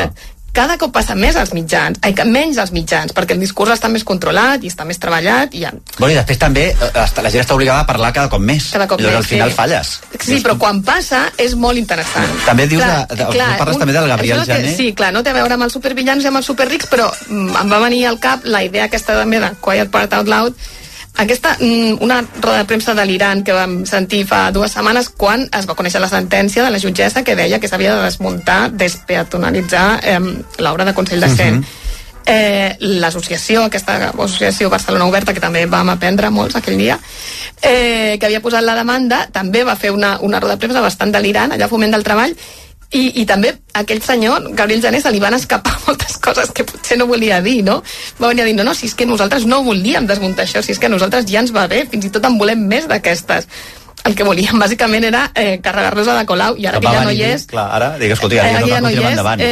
cada cop passa més als mitjans, ai, menys als mitjans, perquè el discurs està més controlat i està més treballat. I ja... Bueno, i després també la gent està obligada a parlar cada cop més. Cada cop I més, al final sí. falles. Sí, però quan passa és molt interessant. També dius, clar, de, de, clar, parles un, també del Gabriel Jané. Sí, clar, no té a veure amb els supervillans i amb els superrics, però mm, em va venir al cap la idea aquesta també de Quiet Part Out Loud. Aquesta, una roda de premsa delirant que vam sentir fa dues setmanes quan es va conèixer la sentència de la jutgessa que deia que s'havia de desmuntar, despeatonalitzar eh, l'obra de Consell de Cent. Uh-huh. eh, l'associació, aquesta associació Barcelona Oberta, que també vam aprendre molts aquell dia, eh, que havia posat la demanda, també va fer una, una roda de premsa bastant delirant allà a Foment del Treball. I, i també aquell senyor, Gabriel Jané, se li van escapar moltes coses que potser no volia dir, no? Va venir a dir, no, no, si és que nosaltres no volíem desmuntar això, si és que a nosaltres ja ens va bé, fins i tot en volem més d'aquestes. El que volíem, bàsicament, era eh, carregar-los a de Colau, i ara que ja no hi és... Clar, ara, digues, escolta, ja, ja no, no hi és, endavant.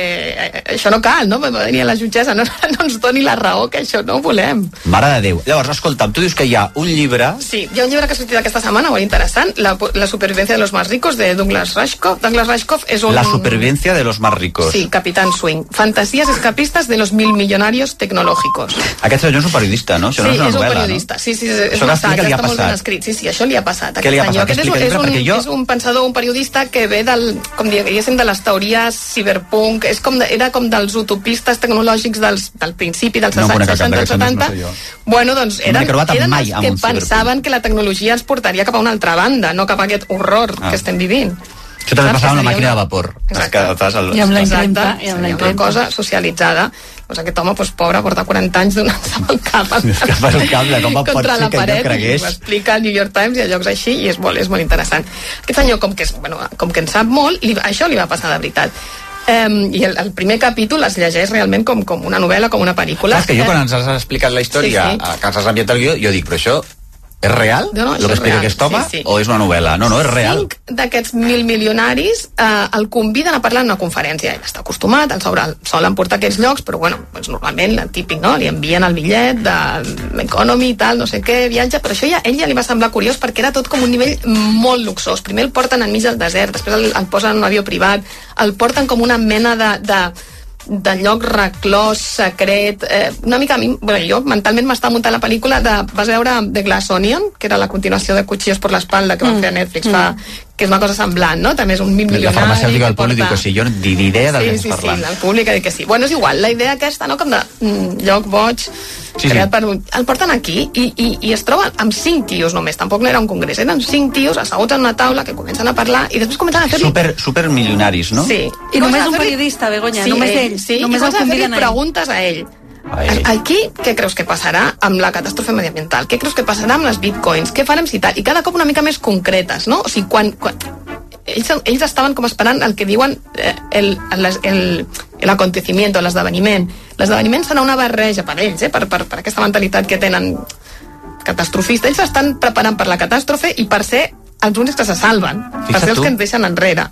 Eh, això no cal, no? Va venir a la jutgessa, no, no ens doni la raó, que això no ho volem. Mare de Déu. Llavors, escolta'm, tu dius que hi ha un llibre... Sí, hi ha un llibre que ha sortit aquesta setmana, molt interessant, La, la supervivencia de los más ricos, de Douglas Rushkoff. Douglas Rushkoff és un... La supervivencia de los más ricos. Sí, Capitán Swing. Fantasías escapistas de los mil millonarios tecnológicos. Aquest senyor és un periodista, no? Això sí, no és una és novel·la, un periodista. No? Sí, sí, és això un assaig, li ha està molt ben passat. escrit. Sí, sí, això li ha passat. Què li ha passat? Aquest és, és, un, jo... és un pensador, un periodista que ve del, com diguéssim, de les teories cyberpunk, és com de, era com dels utopistes tecnològics dels, del principi dels no, seixanta setanta. No bueno, doncs eren, no eren els que pensaven que la tecnologia ens portaria cap a una altra banda, no cap a aquest horror ah. que estem vivint. Això també passava amb una màquina de vapor. Exacte. El... I amb la impremta. I amb la impremta. Una cosa socialitzada. Pues aquest home, pues, pobre, porta quaranta anys donant-se amb el cap, cap al cap de com contra la paret, i ho explica al New York Times i a llocs així, i és molt, és molt interessant. Aquest senyor, com que, és, bueno, com que en sap molt, li, això li va passar de veritat. Um, i el, el primer capítol es llegeix realment com, com una novel·la, com una pel·lícula. Clar, és que jo quan ens has explicat la història, sí, sí. que ens has enviat el guió, jo dic, però això és real? No, no, el que explica aquest home? Sí, sí. O és una novel·la? No, no, és real. Cinc d'aquests mil milionaris eh, el conviden a parlar en una conferència. Ell està acostumat, el sobre, solen portar aquests llocs, però bueno, doncs normalment, el típic, no? Li envien el bitllet de l'Economy i tal, no sé què, viatge, però això ja, ell ja li va semblar curiós perquè era tot com un nivell molt luxós. Primer el porten enmig del desert, després el, el posen en un avió privat, el porten com una mena de... de de lloc reclòs, secret, eh, una mica a mi, bueno, jo mentalment m'estava muntant la pel·lícula de, vas veure The Glass Onion, que era la continuació de Cuchillos por la espalda que van mm. fer a Netflix mm. fa, que és una cosa semblant, no? També és un mil milionari. La farmacèutica del públic porta... diu que sí, jo ni idea del sí, que ens sí, parlant. Sí, el públic ha dit que sí. Bueno, és igual, la idea aquesta, no?, com de mm, lloc boig, sí, creat sí. per un... El porten aquí i, i, i es troben amb cinc tios només, tampoc no era un congrés, eren cinc tios asseguts en una taula que comencen a parlar i després comencen a fer-li... Super, super milionaris, no? Sí. I, I només un periodista, Begoña, sí, només ell. ell. Sí, només i comencen a fer-li preguntes a ell. Aquí, què creus que passarà amb la catàstrofe mediambiental? Què creus que passarà amb les bitcoins? Què farem si tal? I cada cop una mica més concretes, no? O sigui, quan... quan ells, ells estaven com esperant el que diuen eh, el, el, l'acontecimiento, l'esdeveniment. L'esdeveniment serà una barreja per ells, eh, per, per, per aquesta mentalitat que tenen catastrofista. Ells s'estan preparant per la catàstrofe i per ser els únics que se salven, Fixa't per ser els tu. que ens deixen enrere.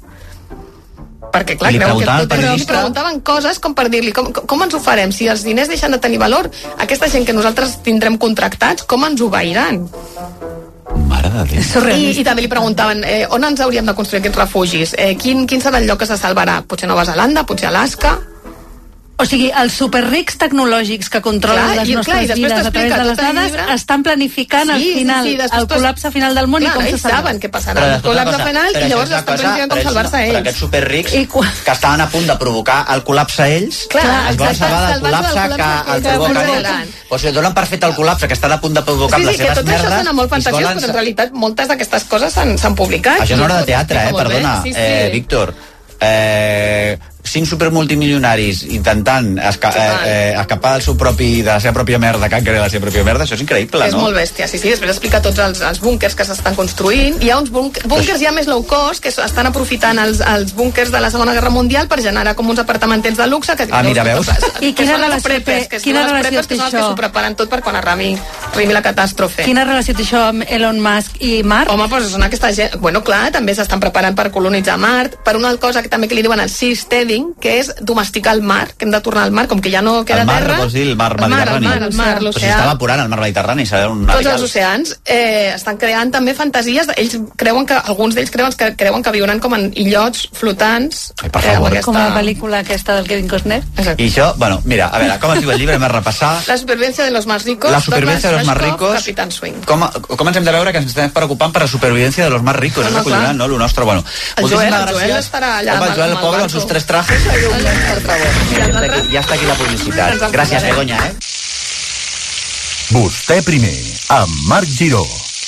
Perquè, clar, creu que tot però li preguntaven coses com per dir-li com, com ens ho farem? Si els diners deixen de tenir valor, aquesta gent que nosaltres tindrem contractats, com ens obeiran? Mare de Déu. I, I també li preguntaven eh, on ens hauríem de construir aquests refugis? Eh, quin, quin serà el lloc que se salvarà? Potser Nova Zelanda? Potser Alaska? O sigui, els superrics tecnològics que controlen clar, les nostres clar, vides a través de les dades llibre... estan planificant sí, al final, sí, sí, el col·lapse final del món clar, i com se salva. Saben què passarà, el col·lapse final i llavors estan cosa, planificant com salvar-se ells. Però aquests superrics quan... que estaven a punt de provocar el col·lapse ells, clar, es volen salvar del col·lapse que el provoquen ells. O sigui, donen per fet el col·lapse que estan a punt de provocar amb les seves merdes. Sí, sí, que tot això sona molt fantasiosos, però en realitat moltes d'aquestes coses s'han publicat. Això és una hora de teatre, eh, perdona, Víctor. Eh... cinc supermultimilionaris intentant esca eh, eh, escapar del seu propi, de la seva pròpia merda, que han creat la seva pròpia merda, això és increïble, és no? És molt bèstia, sí, sí, després explica tots els, els búnkers que s'estan construint, hi ha uns búnkers ja més low cost, que estan aprofitant els, els búnkers de la Segona Guerra Mundial per generar com uns apartamentets de luxe que, ah, mira, veus? I quina relació té quina relació té això? Que s'ho preparen tot per quan arribi, arribi la catàstrofe. Quina relació té això amb Elon Musk i Mart? Home, doncs són aquesta gent, bueno, clar, també s'estan preparant per colonitzar Mart, per una cosa que també que li diuen el Sea Steady, Swing, que és domesticar el mar, que hem de tornar al mar, com que ja no queda terra. El mar, vols dir, el mar Mediterrani? El mar, el mar, l'oceà. Però si està evaporant el mar Mediterrani, serà un Tots els oceans eh, estan creant també fantasies, ells creuen que, alguns d'ells creuen que, creuen que viuran com en illots flotants. Ai, per favor. Eh, com la pel·lícula aquesta del Kevin Costner. Exacte. I això, bueno, mira, a veure, com es diu el llibre? Hem de repassar. La supervivencia de los más ricos. La supervivencia de los más ricos. Capitán Swing. Com, com ens hem de veure que ens estem preocupant per la supervivencia de los más ricos? No, no, és acollonant, no? Lo nostre, bueno. El Joel, el Joel estarà allà. Home, el Joel, el pobre, amb sus tres trajes. Ja està aquí, ja està aquí la publicitat. Gràcies, Begoña, eh? Vostè primer, amb Marc Giró.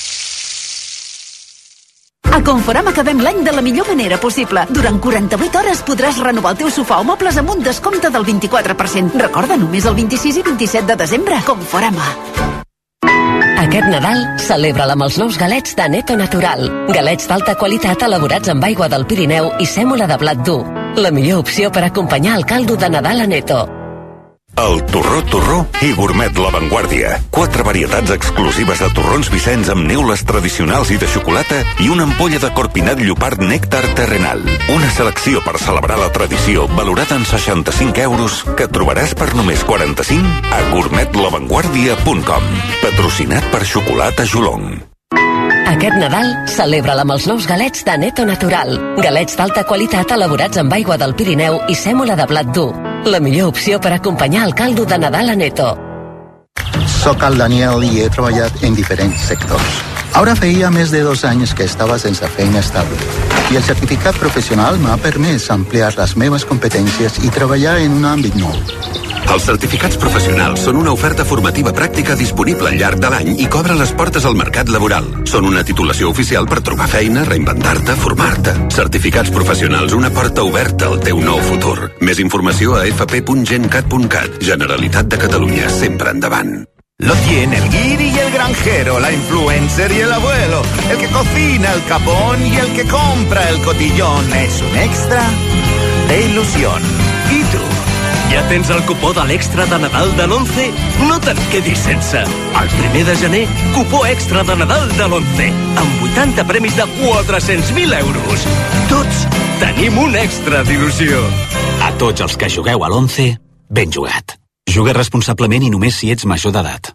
A Conforama acabem l'any de la millor manera possible. Durant quaranta-vuit hores podràs renovar el teu sofà o mobles amb un descompte del vint-i-quatre per cent. Recorda, només el vint-i-sis i vint-i-set de desembre. Conforama. Aquest Nadal, celebra-la amb els nous galets de Neto Natural. Galets d'alta qualitat elaborats amb aigua del Pirineu i sèmola de blat dur. La millor opció per acompanyar el caldo de Nadal a Neto. El Torró Torró i Gourmet La Vanguardia. Quatre varietats exclusives de torrons Vicenç amb neules tradicionals i de xocolata i una ampolla de corpinat llopard nèctar terrenal. Una selecció per celebrar la tradició valorada en seixanta-cinc euros que trobaràs per només quaranta-cinc a gourmet la vanguardia punt com. Patrocinat per Xocolata Jolong. Aquest Nadal, celebra-la amb els nous galets de Neto Natural. Galets d'alta qualitat elaborats amb aigua del Pirineu i sèmola de blat dur. La millor opció per acompanyar el caldo de Nadal a Neto. Soc el Daniel i he treballat en diferents sectors. Ara feia més de dos anys que estava sense feina estable i el certificat professional m'ha permès ampliar les meves competències i treballar en un àmbit nou. Els certificats professionals són una oferta formativa pràctica disponible al llarg de l'any i cobren les portes al mercat laboral. Són una titulació oficial per trobar feina, reinventar-te, formar-te. Certificats professionals, una porta oberta al teu nou futur. Més informació a f p punt gencat punt cat. Generalitat de Catalunya, sempre endavant. Lo tiene el guiri y el granjero, la influencer y el abuelo, el que cocina el capón y el que compra el cotillón. Es un extra de ilusión. ¿Y tú? Ja tens el cupó de l'extra de Nadal de l'Once? No te'n quedis sense. El primer de gener, cupó extra de Nadal de l'Once, amb vuitanta premis de quatre-cents mil euros. Tots tenim un extra d'il·lusió. A tots els que jugueu a l'Once, ben jugat. Juga responsablement i només si ets major d'edat.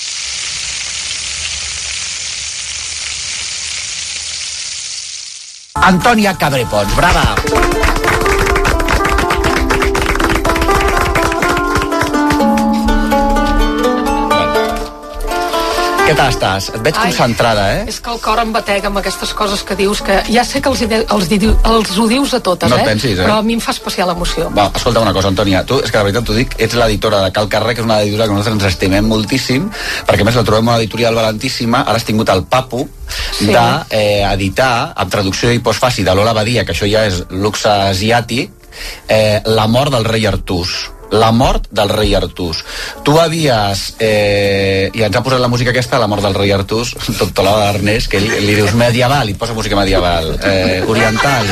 Antònia Cabrepons, brava! Què tal estàs? Et veig Ai, concentrada, eh? És que el cor em batega amb aquestes coses que dius, que ja sé que els, de, els, di, els ho dius a totes, no eh? Pensis, eh? Però a mi em fa especial emoció. Va, escolta una cosa, Antònia, tu, és que la veritat t'ho dic, ets l'editora de Cal Carrer, que és una editora que nosaltres ens estimem moltíssim, perquè a més la trobem una editorial valentíssima. Ara has tingut el papo sí. d'editar, eh, amb traducció i postfaci de Lola Badia, que això ja és luxe asiàtic, eh, La mort del rei Artús. La mort del rei Artús. Tu havies... Eh, I ens ha posat la música aquesta, La mort del rei Artús, doctor Lava d'Arnés, que li, li dius medieval, i posa música medieval. Eh, oriental.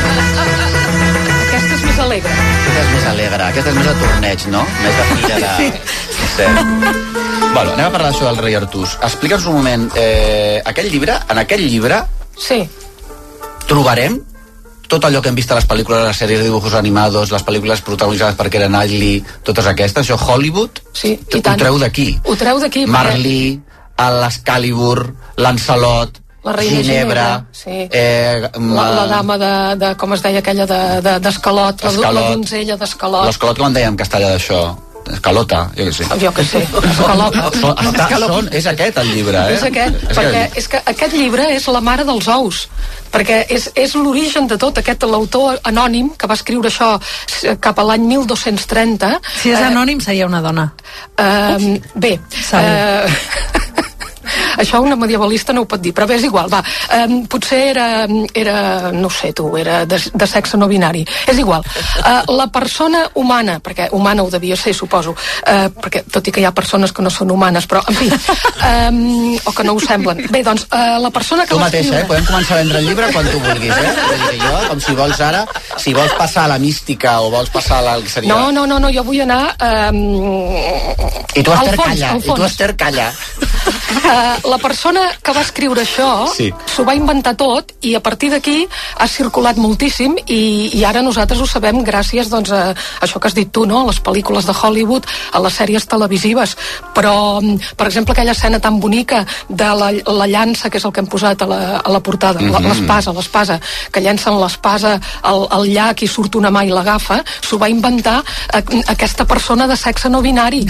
Aquesta és més alegre. Aquesta és més alegre. Aquesta és més de torneig, no? Més de filla de... Sí. Sí. Bueno, anem a parlar d'això del rei Artús. Explica'ns un moment. Eh, aquell llibre, en aquell llibre... Sí. Trobarem tot allò que hem vist a les pel·lícules, les sèries de dibujos animados, les pel·lícules protagonitzades per Keira Knightley, totes aquestes, això Hollywood, sí, ho treu d'aquí. Ho treu d'aquí. Marley, perquè... l'Excalibur, Lancelot, la Reina Ginebra, Ginebra sí. eh, la, la dama de, de, com es deia aquella, d'Escalot, de, de, la, la donzella d'Escalot. L'Escalot, com en deia en castellà d'això? Escalota, jo què sé. Jo què sé, Escalota. Són, està, són, és aquest el llibre, eh? És aquest, és perquè aquest. és que aquest llibre és la mare dels ous, perquè és, és l'origen de tot. Aquest, l'autor anònim, que va escriure això cap a l'any mil dos-cents trenta... Si és anònim, eh, seria una dona. Eh, bé, eh, això una medievalista no ho pot dir, però bé, és igual, va. Um, potser era, era, no sé tu, era de, de sexe no binari. És igual. Uh, la persona humana, perquè humana ho devia ser, suposo, uh, perquè tot i que hi ha persones que no són humanes, però, en fi, um, o que no ho semblen. Bé, doncs, uh, la persona que tu va mateixa, escriure... eh? Podem començar a vendre el llibre quan tu vulguis, eh? Vull dir jo, com si vols ara, si vols passar a la mística o vols passar a la... Seria... No, no, no, no, jo vull anar... Um, I tu, Esther, calla. I tu, Esther, calla. uh, la persona que va escriure això sí. s'ho va inventar tot i a partir d'aquí ha circulat moltíssim i, i ara nosaltres ho sabem gràcies doncs, a això que has dit tu, no? A les pel·lícules de Hollywood, a les sèries televisives, però per exemple aquella escena tan bonica de la, la llança, que és el que hem posat a la, a la portada, mm-hmm. l'espasa, l'espasa, que llencen l'espasa al, al llac i surt una mà i l'agafa, s'ho va inventar a, aquesta persona de sexe no binari.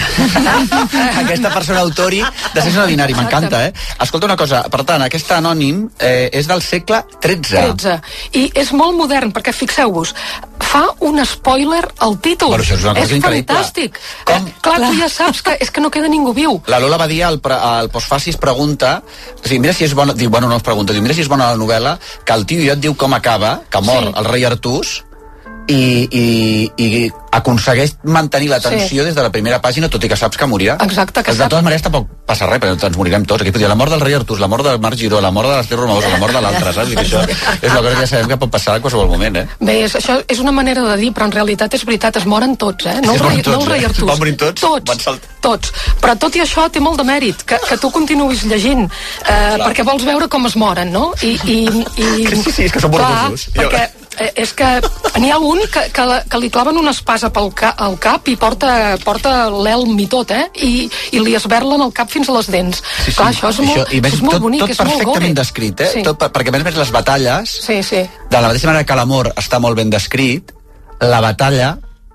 Aquesta persona autori de sexe no binari, m'encanta, eh? Escolta una cosa, per tant, aquest anònim eh, és del segle tretze. tretze. I és molt modern, perquè fixeu-vos, fa un spoiler al títol. Però això és una cosa és increïble. Fantàstic. Com? Eh, clar, clar, tu ja saps que és que no queda ningú viu. La Lola va dir al, al postfaci es pregunta, o sigui, mira si és bona, diu, bueno, no es pregunta, diu, mira si és bona la novel·la, que el tio ja et diu com acaba, que mor sí. el rei Artús, i, i, i aconsegueix mantenir l'atenció sí. des de la primera pàgina, tot i que saps que morirà. Exacte, que de totes maneres tampoc passa res, però ens morirem tots. Aquí podria la mort del rei Artús, la mort del Marc Giró, la mort de l'Ester Romagosa, la mort de l'altre, saps? I que això és una cosa que ja sabem que pot passar en qualsevol moment, eh? Bé, és, això és una manera de dir, però en realitat és veritat, es moren tots, eh? No el rei, tots, no el rei Artús. Van morir tots? Tots, tots. Però tot i això té molt de mèrit, que, que tu continuïs llegint, eh, perquè vols veure com es moren, no? I, i, i, sí, sí, és que són borrosos. Perquè eh, és que n'hi ha un que, que, que li claven una espasa pel ca, al cap i porta, porta l'elm i tot, eh? I, i li esberlen el cap fins a les dents. Sí, sí. Clar, això és molt, això, és molt tot, bonic, tot és molt gore. Tot perfectament descrit, eh? Sí. Tot, perquè a més a més les batalles, sí, sí. de la mateixa manera que l'amor està molt ben descrit, la batalla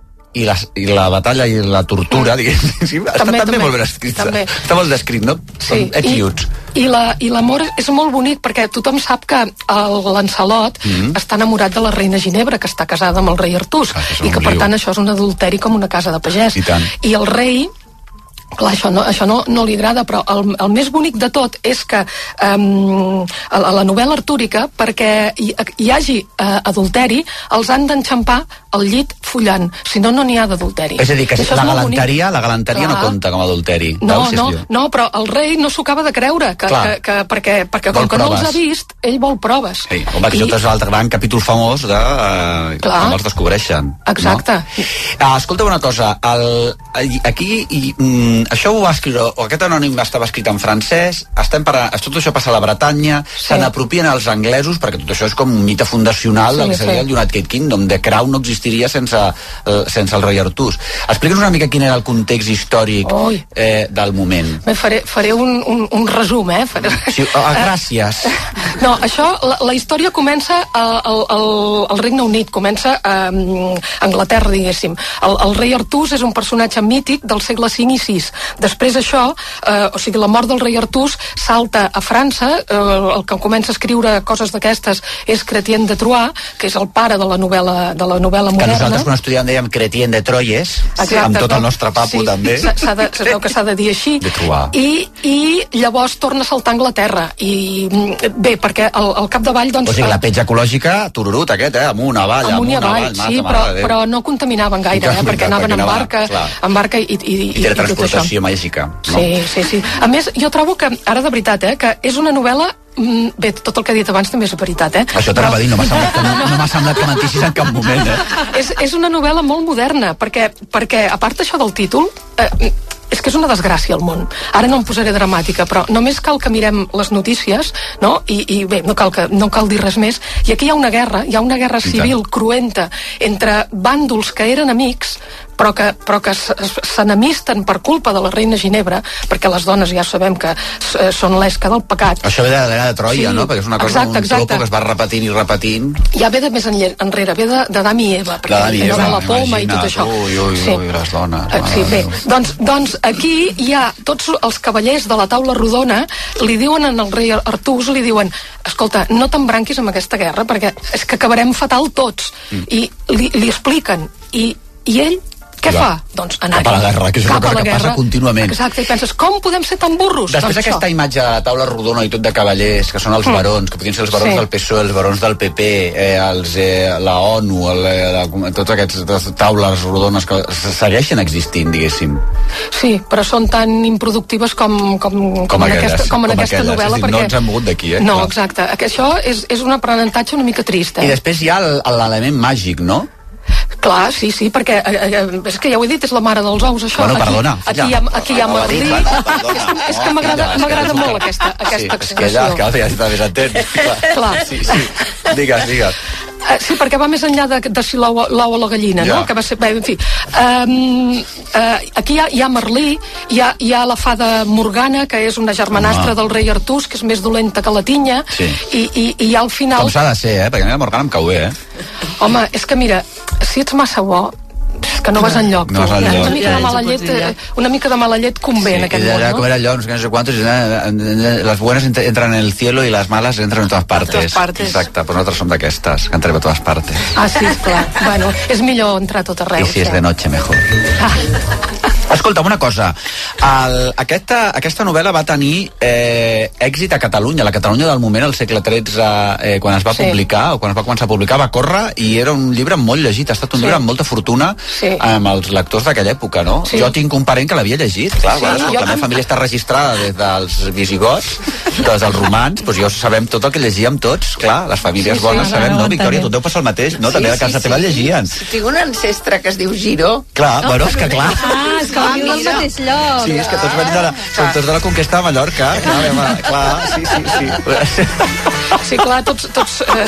i la, i la batalla i la tortura, mm. diguéssim, sí, està també, també molt ben escrit. Està molt descrit, no? Sí. Són equiuts. I, i l'amor la, és molt bonic perquè tothom sap que el Lancelot mm. està enamorat de la reina Ginebra, que està casada amb el rei Artús, ah, i que per tant això és un adulteri com una casa de pagès. I tant. I el rei, clar, això no, això no, no li agrada, però el, el més bonic de tot és que um, a, a la novel·la artúrica, perquè hi, hi hagi uh, adulteri, els han d'enxampar al llit follant, si no, no n'hi ha d'adulteri. És a dir, que la galanteria, la galanteria no compta com a adulteri. No, no, no, però el rei no s'ho acaba de creure, que, que, que, perquè, perquè com vol que proves. No els ha vist, ell vol proves. Sí, home, que I... això és l'altre gran capítol famós de uh, com els descobreixen. Exacte. No? Uh, escolta una cosa, el, aquí, i, mm, això ho va escriure, o aquest anònim estava escrit en francès, estem per, tot això passa a la Bretanya, sí. se n'apropien els anglesos, perquè tot això és com un mite fundacional sí, del que seria sí. el United Kingdom, de Crown no existiria sense, uh, sense el rei Artús. Explica'ns una mica quin era el context històric eh, del moment. Bé, faré, faré un, un, un resum, eh? Faré... Sí, oh, gràcies. No, això, la, la història comença al, al, al Regne Unit, comença a um, Anglaterra, diguéssim. El, el rei Artús és un personatge mític del segle cinc i sis. Després això, eh, o sigui, la mort del rei Artús salta a França, eh, el que comença a escriure coses d'aquestes és Chrétien de Troyes, que és el pare de la novel·la, de la novel·la moderna. Que nosaltres quan estudiàvem dèiem Chrétien de Troyes, exacte, amb tot el nostre papo sí, també. S'ha de, es veu que s'ha de dir així. I, I llavors torna a saltar a Anglaterra. I bé, perquè al, al capdavall... Doncs, o sigui, la petja ecològica, tururut aquest, eh? Amunt, avall, amunt, avall, avall sí, però, però no contaminaven gaire, eh? Perquè anaven en barca, en barca i, i, i, i teletransportació màgica. No? Sí, sí, sí. A més, jo trobo que, ara de veritat, eh, que és una novel·la bé, tot el que he dit abans també és veritat, eh? Això t'anava a dir, no m'ha semblat, que, no, no m'ha semblat que mentissis en cap moment, eh? És, és una novel·la molt moderna, perquè, perquè a part això del títol, eh, és que és una desgràcia al món. Ara no em posaré dramàtica, però només cal que mirem les notícies, no? I, i bé, no cal, que, no cal dir res més. I aquí hi ha una guerra, hi ha una guerra civil cruenta entre bàndols que eren amics, però que, però que s'enemisten per culpa de la reina Ginebra, perquè les dones ja sabem que són l'esca del pecat. Això ve de l'era de Troia, sí, no? Perquè és una cosa, exacte, un exacte. tropo que es va repetint i repetint. Ja ve de més enrere, ve d'Adam i Eva, perquè hi ha la poma i tot això. Ui, ui, sí. ui, les dones. Sí, bé, doncs, doncs aquí hi ha tots els cavallers de la taula rodona, li diuen al rei Artús, li diuen, escolta, no t'embranquis amb aquesta guerra, perquè és que acabarem fatal tots. Mm. I li, li expliquen, i, i ell què fa? Doncs anar-hi. Cap a la guerra, que és una cosa que passa contínuament. Exacte, i penses, com podem ser tan burros? Després doncs aquesta això. imatge de la taula rodona i tot de cavallers, que són els mm. barons, que podrien ser els barons sí. del P S O E, els barons del P P, eh, els, eh, la ONU, el, la, tots aquests taules rodones que segueixen existint, diguéssim. Sí, però són tan improductives com, com, com, com en aquesta, com en com aquesta novel·la. Dir, perquè... No ens hem mogut d'aquí, eh? No, clar. exacte. Això és, és un aprenentatge una mica trist, eh? I després hi ha l'element màgic, no? Clar, sí, sí, perquè eh, és que ja ho he dit, és la mare dels ous, això. Bueno, perdona. Aquí, aquí, hi, ha, aquí hi ha Merlí. És que m'agrada molt aquesta, aquesta expressió. Sí, és que ella, ja està més atent. Clar. Sí, sí. Digues, digues. Uh, sí, perquè va més enllà de, de si l'ou o la gallina, ja. No? Que va ser, bé, en fi. Um, uh, aquí hi ha, hi ha Merlí, hi ha, hi ha la fada Morgana, que és una germanastra del rei Artús, que és més dolenta que la tinya, sí. i, i, i al final... Com s'ha de ser, eh? Perquè a mi la Morgana em cau bé, eh? Home, és que mira, si ets massa bo, és que no vas enlloc, tu. No vas enlloc. Una mica de mala llet, una mica de mala llet convé en aquest món, no? Comer allò, no sé, no sé cuántos, las buenas entran en el cielo y las malas entran en todas partes. En todas partes. Exacte, però nosaltres som d'aquestes, que entrem a totes partes. Ah, sí, esclar. Bueno, és millor entrar a tot arreu. I si és de noche, mejor. Ah. Escolta'm, una cosa. El, aquesta, aquesta novel·la va tenir eh, èxit a Catalunya. La Catalunya del moment, al segle tretze, eh, quan es va sí. publicar, o quan es va començar a publicar, va córrer i era un llibre molt llegit. Ha estat un sí. llibre amb molta fortuna sí. amb els lectors d'aquella època, no? Sí. Jo tinc un parent que l'havia llegit. Clar, sí, bueno, la meva família està registrada des dels visigots, des dels romans, doncs jo sabem tot el que llegíem tots. Clar, les famílies sí, sí, bones sabem, no? Victòria, tu et deu passar el mateix, no? Sí, també a casa sí, teva sí. llegien. Tinc un ancestre que es diu Giró. Clar, oh, bueno, és que clar. Ah, és que ah, viu al mateix lloc. Sí, és que tots venim de la, són tots de la conquesta de Mallorca. Clar, home, clar, sí, sí, sí. Sí, clar, tots, tots, eh,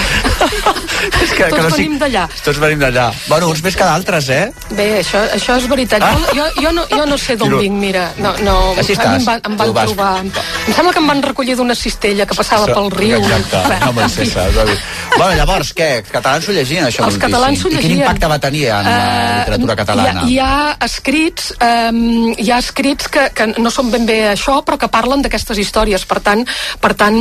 és que, tots que no venim d'allà. Tots venim d'allà. Bueno, uns més que d'altres, eh? Bé, això, això és veritat. Ah. Jo, jo, no, jo no sé d'on vinc, mira. No, no, Així a mi em, va, em van vas... trobar... Em sembla que em van recollir d'una cistella que passava això, pel riu. Exacte, Bé, no me'n sé, saps? Bueno, llavors, què? Els catalans s'ho llegien, això? Els catalans s'ho llegien. I quin impacte va tenir en uh, la literatura catalana? Hi ha, hi ha escrits, um, hi ha escrits que, que no són ben bé això, però que parlen d'aquestes històries. Per tant, per tant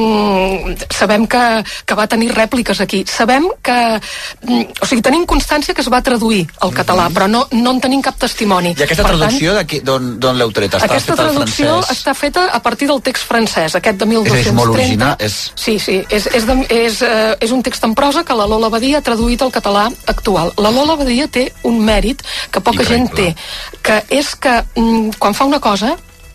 mm, sabem que, que va tenir rèpliques aquí. Sabem que... Mm, o sigui, tenim constància que es va traduir al català, mm-hmm. però no, no en tenim cap testimoni. I aquesta per traducció d'on l'heu tret? Està aquesta feta traducció està feta a partir del text francès, aquest de mil dos-cents trenta. És molt original? És... Sí, sí. És, és, de, és, uh, és un text en prosa que la Lola Badia ha traduït al català actual. La Lola Badia té un mèrit que poca Increïble. gent té, que és que mm, quan fa una cosa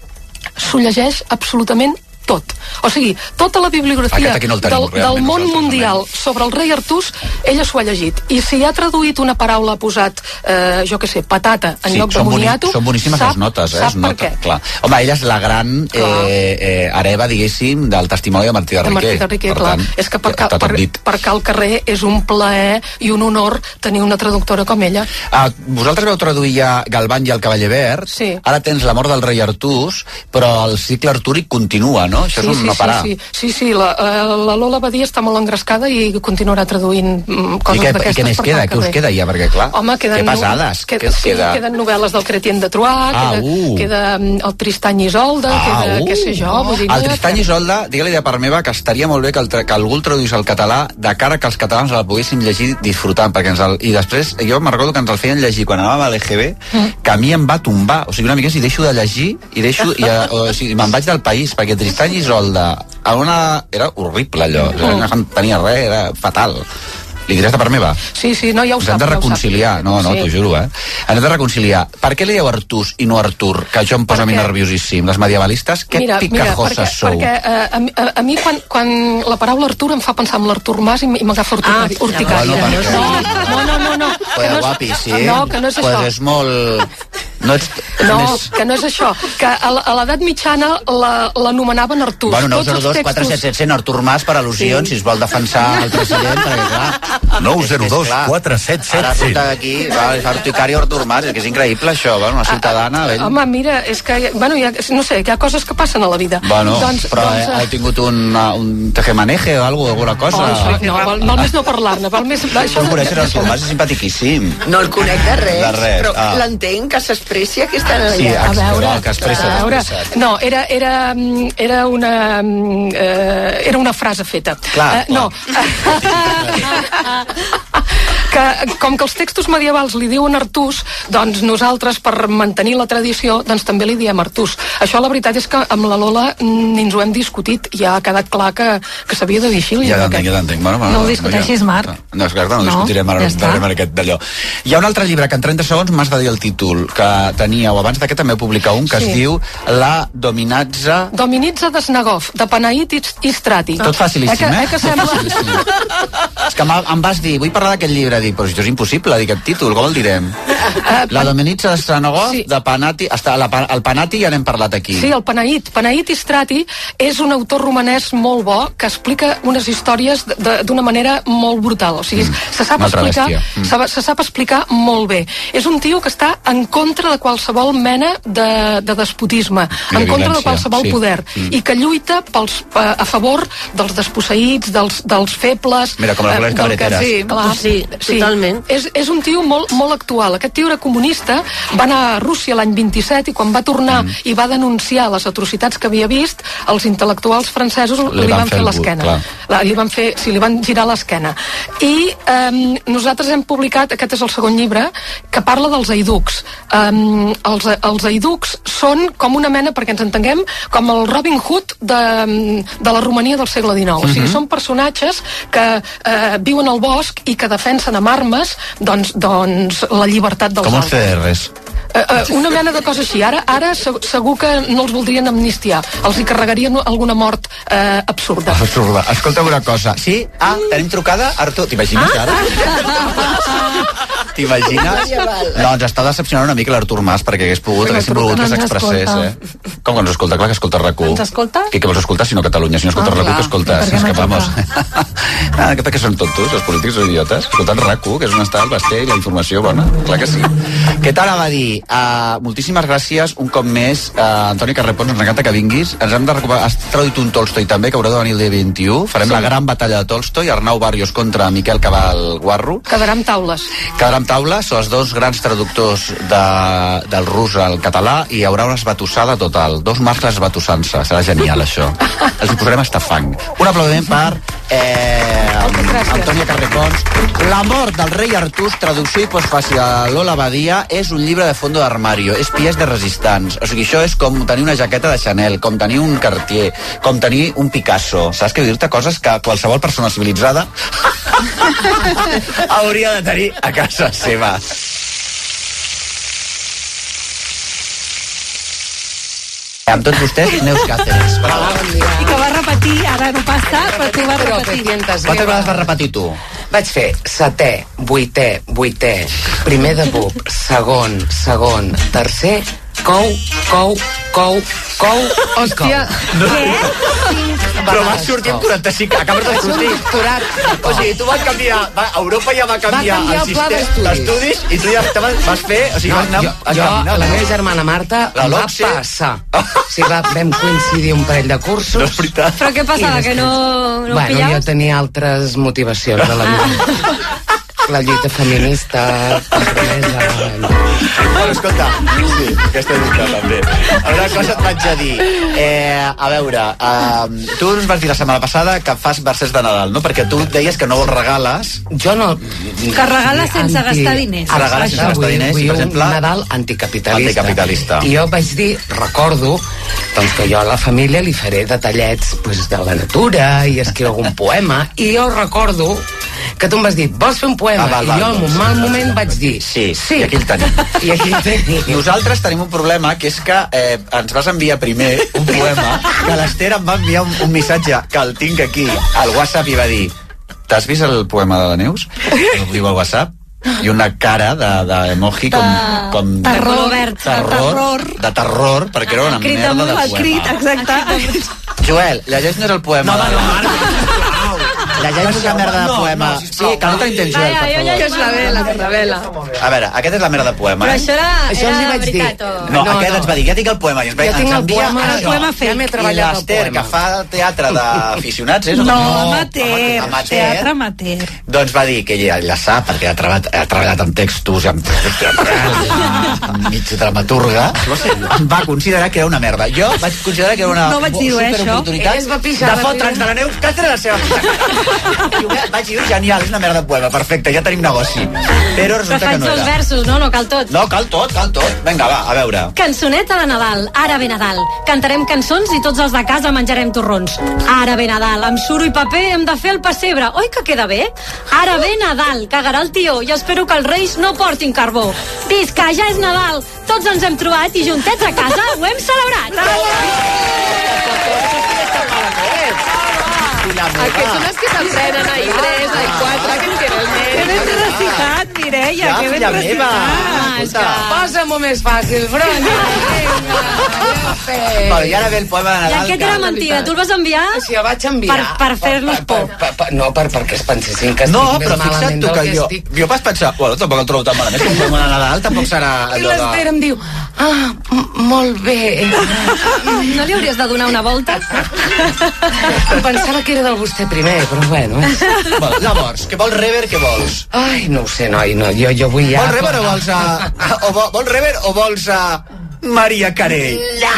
s'ho llegeix absolutament tot. O sigui, tota la bibliografia no del, del món mundial sobre el rei Artús, ella s'ho ha llegit. I si ha traduït una paraula, ha posat, eh, jo què sé, patata en sí, lloc de moniato, boni, són boníssimes sap, les notes, eh? sap nota, per què. Clar. Home, ella és la gran eh, eh, hereva, diguéssim, del testimoni de Martí de Riquer. De Martí de Riquer, clar. Tant, és que per, cal, per, per cal carrer és un plaer i un honor tenir una traductora com ella. Ah, vosaltres vau traduir ja Galván i el Cavaller Verd, sí. Ara tens La mort del rei Artús, però el cicle artúric continua, no? Això sí, és un sí, no parar. Sí, sí, sí la, la Lola Badia està molt engrescada i continuarà traduint coses d'aquestes. I què més queda? Què us queda ja? Perquè, clar, home, queden, que pesades. Queda, què us sí, queda? Queden novel·les del Cretien de Troyes, ah, queda, uh. queda el Tristany i Isolde, ah, queda, uh. què sé jo. Vull dir, el Tristany i Isolde, digue-li de part meva que estaria molt bé que, el, que algú el traduís al català de cara que els catalans el poguéssim llegir disfrutant, perquè ens el, i després jo me'n recordo que ens el feien llegir quan anàvem a l'E G B, mm. que a mi em va tombar, o sigui, una mica si deixo de llegir i deixo, i, o, o sigui, me'n vaig del país, perquè Tristany i Isolde a una... era horrible allò, mm. no tenia res, era fatal. Li diràs de part meva? Sí, sí, no, ja ho Ens sap. hem de reconciliar, ja no, no, sí. t'ho juro, eh? Hem de reconciliar. Per què li dieu Artús i no Artur? Que això em posa a mi nerviosíssim. Les medievalistes, que mira, picajoses mira, perquè, sou? Perquè uh, a, a, a mi quan, quan la paraula Artur em fa pensar en l'Artur Mas i m'agafa urticària. Ah, urticària. No, no, no, no, no. Pues no guapi, sí. No, que no és pues això. És molt... No, ets... no que no és això. Que a l'edat mitjana l'anomenaven Artús. Bueno, nou zero dos quatre set set cent Artur Mas per al·lusions, sí. Si es vol defensar el president, perquè clar... nou zero dos quatre set set Ara resulta que aquí va urticari Artur Mas, és que és increïble això, bueno, una ciutadana... Ah, home, mira, és que, bueno, ja, no sé, hi ha coses que passen a la vida. Bueno, doncs, però doncs, ha tingut un, un tejemaneje o alguna, alguna cosa? Oh, això, no, val, val més no parlar-ne, val més... Això no coneixes Artur Mas, és simpatiquíssim. No el conec de res, de res. però ah. l'entenc que s'expressi aquesta allà. Sí, a veure, que expressa, a veure, no, era, era, era una eh, era una frase feta. Clar, uh, no. que com que els textos medievals li diuen Artús, doncs nosaltres per mantenir la tradició doncs també li diem Artús. Això la veritat és que amb la Lola ni ens ho hem discutit, ja ha quedat clar que, que s'havia de dir així. Ja t'entenc, ja t'entenc. Bueno, no ho discuteixis, Marc. No, és clar, no, no discutirem ara ja aquest d'allò. Hi ha un altre llibre que en trenta segons m'has de dir el títol, que teníeu abans d'aquest també publicar un que sí. Es diu La Dominatza... Dominitza de Snagov, de Panaït i Strati. Tot facilíssim, eh? eh? Que, eh que sembla... Facilíssim. És que em vas dir, vull parlar d'aquest llibre. dir, però això és impossible, dir aquest títol, com el direm? La Domenitza Stranogov, sí. de Panati, està, la, el Panati ja n'hem parlat aquí. Sí, el Panait. Panait Istrati és un autor romanès molt bo que explica unes històries d'una manera molt brutal. O sigui, mm. se, sap explicar, mm. se, se sap explicar molt bé. És un tio que està en contra de qualsevol mena de, de despotisme, en contra de qualsevol sí. poder, mm. i que lluita pels, a, a favor dels desposseïts, dels, dels febles... Mira, com les boles cabreteres. Sí, clar, sí, sí, totalment. És, és un tio molt, molt actual. Aquest tio era comunista, va anar a Rússia l'any vint-i-set i quan va tornar mm. i va denunciar les atrocitats que havia vist, els intel·lectuals francesos li, li van, van fer l'esquena. Li van fer, sí, li van girar l'esquena. I eh, nosaltres hem publicat, aquest és el segon llibre, que parla dels haiducs. Eh, els, els haiducs són com una mena, perquè ens entenguem, com el Robin Hood de, de la Romania del segle dinou. Mm-hmm. O sigui, són personatges que eh, viuen al bosc i que defensen amb armes doncs, doncs la llibertat dels com altres. Com els C Rs. Uh, uh, una mena de cosa així. Ara, ara segur que no els voldrien amnistiar. Els hi carregarien alguna mort uh, absurda. Absurda. Escolta'm una cosa. Sí? Ah, tenim trucada? Artur, t'imagines ah? ara? T'imagines? No, ens està decepcionant una mica l'Artur Mas perquè hagués pogut, haguéssim volgut que s'expressés. Eh? Com que ens escolta? Clar que escolta R A C U. Ens escolta? Qui que vols escoltar si no Catalunya? Si no escolta ah, R A C U, que escoltes? És que vamos. Ah, perquè són tontos, els polítics són idiotes. Escoltant R A C U, que és on està el Basté i la informació bona. Clar que sí. Què tal va dir? Uh, moltíssimes gràcies un cop més, uh, Antoni Carrepons, ens encanta que vinguis. Ens hem de recuperar, has traduït un Tolstoi també que haurà de venir el dia vint-i-u. Farem sí. la gran batalla de Tolstoi, Arnau Barrios contra Miquel Cabal Guarro. Quedarà amb taules. Quedarà amb taules, són els dos grans traductors de, del rus al català i hi haurà una esbatussada total, dos mascles esbatussant-se, serà genial això. Els hi posarem estafang. Un aplaudiment per eh, Antònia Carrepons. La mort del rei Artús, traducció i postfàcia a Lola Badia, és un llibre de fondo d'armario, és pies de resistants. O sigui, això és com tenir una jaqueta de Chanel, com tenir un Cartier, com tenir un Picasso. Saps què? Dir-te coses que qualsevol persona civilitzada hauria de tenir a casa seva. Amb tots vostès, Neus Cáceres. I que va repetir, ara no passa, però tu vas repetir. Quantes vegades vas repetir tu? Vaig fer setè, vuitè, vuitè, primer de bub, segon, segon, tercer, cou, cou, cou, cou, hòstia, cou. Què? Però va sortir amb quaranta-cinc, acabes de sortir. O sigui, tu vas canviar, va, Europa ja va canviar va el sistema d'estudis i tu ja vas fer, o sigui, no, vas anar jo, jo, la meva germana Marta va passar. O sigui, va, vam coincidir un parell de cursos. No és veritat. Però què passava, que no, no bueno, pillaves? Jo tenia altres motivacions de la vida. La lluita feminista, compromesa... Bueno, escolta, sí, aquesta lluita també. Una cosa et vaig a dir. Eh, a veure, eh, tu ens vas dir la setmana passada que fas versets de Nadal, no? Perquè tu deies que no vols regales. Jo no... Que regales sense anti... gastar diners. Regales sense gastar diners, vull, per exemple... un Nadal anticapitalista. Anticapitalista. I jo vaig dir, recordo, doncs que jo a la família li faré detallets pues, de la natura i escriu algun poema. I jo recordo que tu em vas dir, vols fer un poema? Ah, val, val, I jo en un mal moment vaig dir, sí, sí. I aquí el tenim. I aquí el tenim. Nosaltres tenim un problema, que és que eh, ens vas enviar primer un poema, que l'Ester em va enviar un, un missatge, que el tinc aquí, al WhatsApp, i va dir, t'has vist el poema de la Neus? El diu al WhatsApp. I una cara d'emoji de, com, com... Terror, terror, de terror, perquè era una merda de poema. El crit, exacte. Joel, llegeix-nos el poema. No, no, no, llegeix una merda de poema. Sí, que no tenim temps, Joel, per favor. Que és la vela, que és la vela. A veure, aquest és la merda de poema, eh? Però això era, això era vaig veritat, dir. o... No, no, aquest no. Ens va dir, ja tinc el poema. I ens, jo tinc el poema, el poema fet. Ja m'he I treballat el l'Ester, que fa teatre d'aficionats, és? No, amateur, amateur. teatre amateur. Doncs va dir que ella ja sap, perquè ha treballat, ha treballat amb textos i amb amb mig dramaturga, va considerar que era una merda. Jo vaig considerar que era una no vaig dir superoportunitat de fotre'ns de la Neus Cáceres a la seva... Vaig dir, genial, és una merda de poema, perfecte, ja tenim negoci. Però resulta que no era. Però faig versos, no? No cal tot. No, cal tot, cal tot. Vinga, va, a veure. Cançoneta de Nadal, ara ve Nadal. Cantarem cançons i tots els de casa menjarem torrons. Ara ve Nadal, amb suro i paper hem de fer el pessebre. Oi que queda bé? Ara ve Nadal, cagarà el tió i espero que els reis no portin carbó. Visca, ja és Nadal, tots ens hem trobat i juntets a casa ho hem celebrat. Aquests són els que aprenen a I tres, a I quatre, que en el nen. Que ben recitat, Mireia, que ben recitat. Posa-m'ho més fàcil, Broni. Bueno, i ara ve el poema de I Nadal. aquest era mentida, tu el vas enviar? Sí, el vaig enviar. Per, per fer-nos por. Per, per, no, per, perquè es pensessin que estic No, més però fixa't malament tu del que que jo, estic. jo vas pensar, bueno, tampoc el trobo tan malament, com poema de Nadal tampoc serà I allò de... l'Esther em diu, ah, m- molt bé. No li hauries de donar una volta? Pensava que era del vostè primer, però bueno. Eh? Bueno, llavors, què vols rever, què vols? Ai, no ho sé, noi, no, jo, jo vull ja... Vols rever o vols a... O vol, vols rever o vols a... Maria Carey?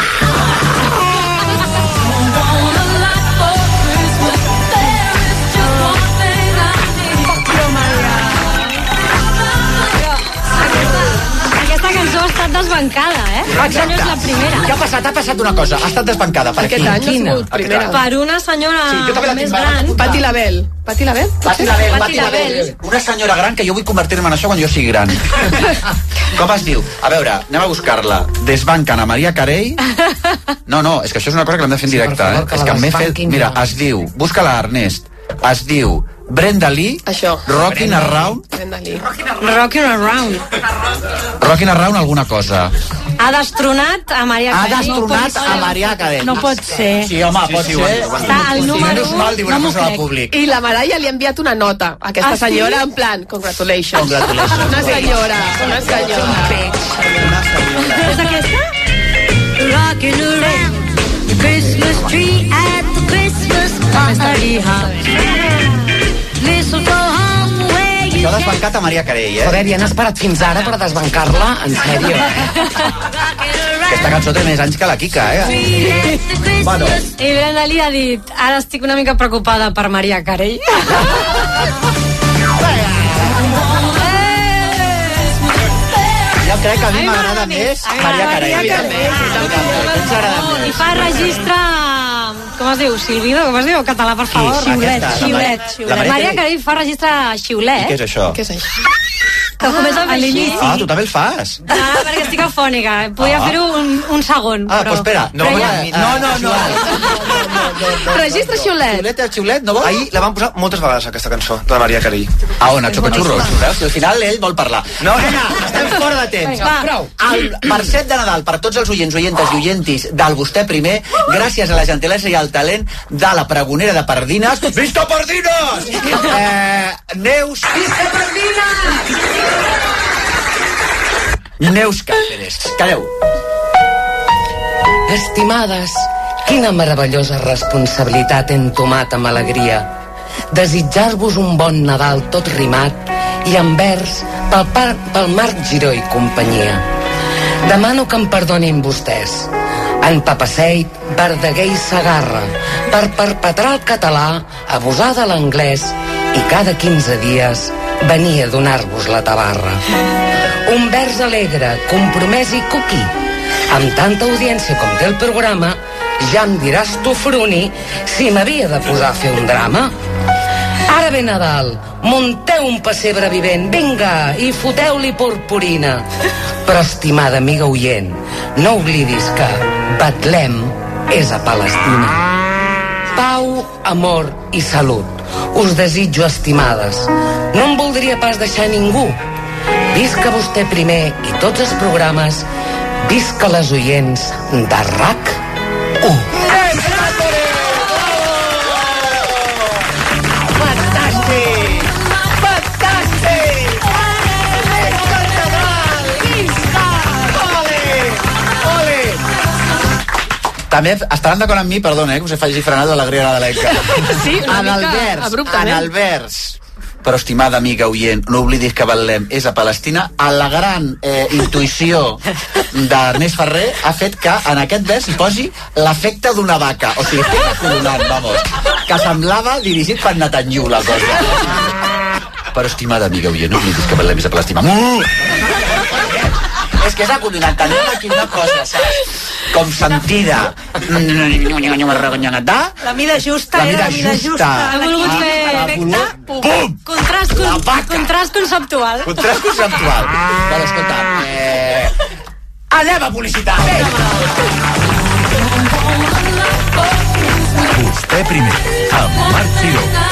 Aquesta cançó ha estat desbancada, eh? Aquesta no és la primera. Què ha passat? Ha passat una cosa. Ha estat desbancada. Per Aquest qui? any no ha sigut primera. Per una senyora Sí, jo també la més tinc gran. Pati Label. Pati Label? Pati Label, Pati Pati Label. Label. Una senyora gran que jo vull convertir-me en això quan jo sigui gran. Com es diu? A veure, anem a buscar-la. Desbanquen a Maria Carey. No, no, és que això és una cosa que l'hem de fer en directe, Sí, per eh? favor, que És la que m'he fet... desbanquin Mira, ja. es diu... Busca-la, Ernest. Es diu Brenda Lee, Això. Rockin' Around... Brenda Lee. Rockin' Around. Rockin' Around alguna cosa. Ha destronat a Maria Ha Carey. destronat a Maria Carey. No pot ser. Sí, home, pot ser. Està al número Si no mal, diu una no m'ho cosa al crec. públic. I la Mariah li ha enviat una nota a aquesta Ah, sí? senyora en plan, congratulations. Congratulations. Una senyora, una senyora. És aquesta? Rocking around the Christmas tree at the Christmas party house. Mistletoe hung where you Això ha desbancat a Maria Carey, eh? Joder, ja han esperat fins ara per desbancar-la? En sèrio? Aquesta cançó té més anys que la Kika, eh? Bueno, I Brenda Lee ha dit, ara estic una mica preocupada per Maria Carey. jo crec que a mi m'agrada més Maria Carey. Maria Carey. Ens agrada I més. fa registre... Com es diu? Silbido? Com es diu? Català, per favor. Xiulet, Xiulet, xiulet, xiulet. xiulet. La Maria Maria Carey- Carey fa registre xiulet. I què és això? Què és això? Que comença amb així. Ah, tu també el fas? Ah, perquè estic afònica. Podia Ah. fer-ho un, un segon. Ah, però... doncs espera. però ja... no, no, no. Registre xiulet. Xiulet, el xiulet, no vols? Ahir la van posar moltes vegades, aquesta cançó, de la Maria Carey. A on? A Xocotxurros? Veus? Si al final ell vol parlar. No, vinga, estem fora de temps. Vinga, prou. El Mercet de Nadal per tots els oients, oientes i oientis del Vostè Primer, gràcies a la gentilesa i al talent de la pregonera de Pardines. Vista Pardines! Eh, Neus... Vista Pardines! Neus Cáceres. Calleu. Estimades, quina meravellosa responsabilitat he entomat amb alegria. Desitjar-vos un bon Nadal tot rimat i en vers pel, par, pel Marc Giró i companyia. Demano que em perdonin vostès, en Papaseit, Verdaguer i Sagarra, per perpetrar el català, abusar de l'anglès i cada quinze dies venir a donar-vos la tabarra. Un vers alegre, compromès i coquí. Amb tanta audiència com té el programa, ja em diràs tu, Fruni, si m'havia de posar a fer un drama. Ara ve Nadal, munteu un pessebre vivent, vinga, i foteu-li purpurina. Però, estimada amiga oient, no oblidis que Betlem és a Palestina. Pau, amor i salut. Us desitjo, estimades. No em voldria pas deixar ningú. Visca vostè primer i tots els programes. Visca les oients de RAC u. Fantàstic! Fantàstic! Visca el Nadal! Visca! Ole! Ole! També estaran d'acord amb mi, perdona, eh, que us faci frenar d'alegria nadalenca. Sí, una en el mica vers, abruptament. en el vers. Però, estimada amiga oient, no oblidis que Betlem és a Palestina. A la gran eh, intuïció d'Ernest Ferrer ha fet que en aquest vers hi posi l'efecte d'una vaca. O sigui, estic acolonant, vamos. Que semblava dirigit per Netanyahu, la cosa. Però, estimada amiga oient, no oblidis que Betlem és a Palestina. Mm! És que és acollonant. Tenim aquí una cosa, saps? Com sentida. La mida justa, La mida era la mida justa. justa. Ha volgut Ah, fer efecte, pum. Contrast, La con, vaca. contrast conceptual. Contrast conceptual. Bueno, escolta, eh... anem a publicitat! Vostè primer, amb Marc Giró.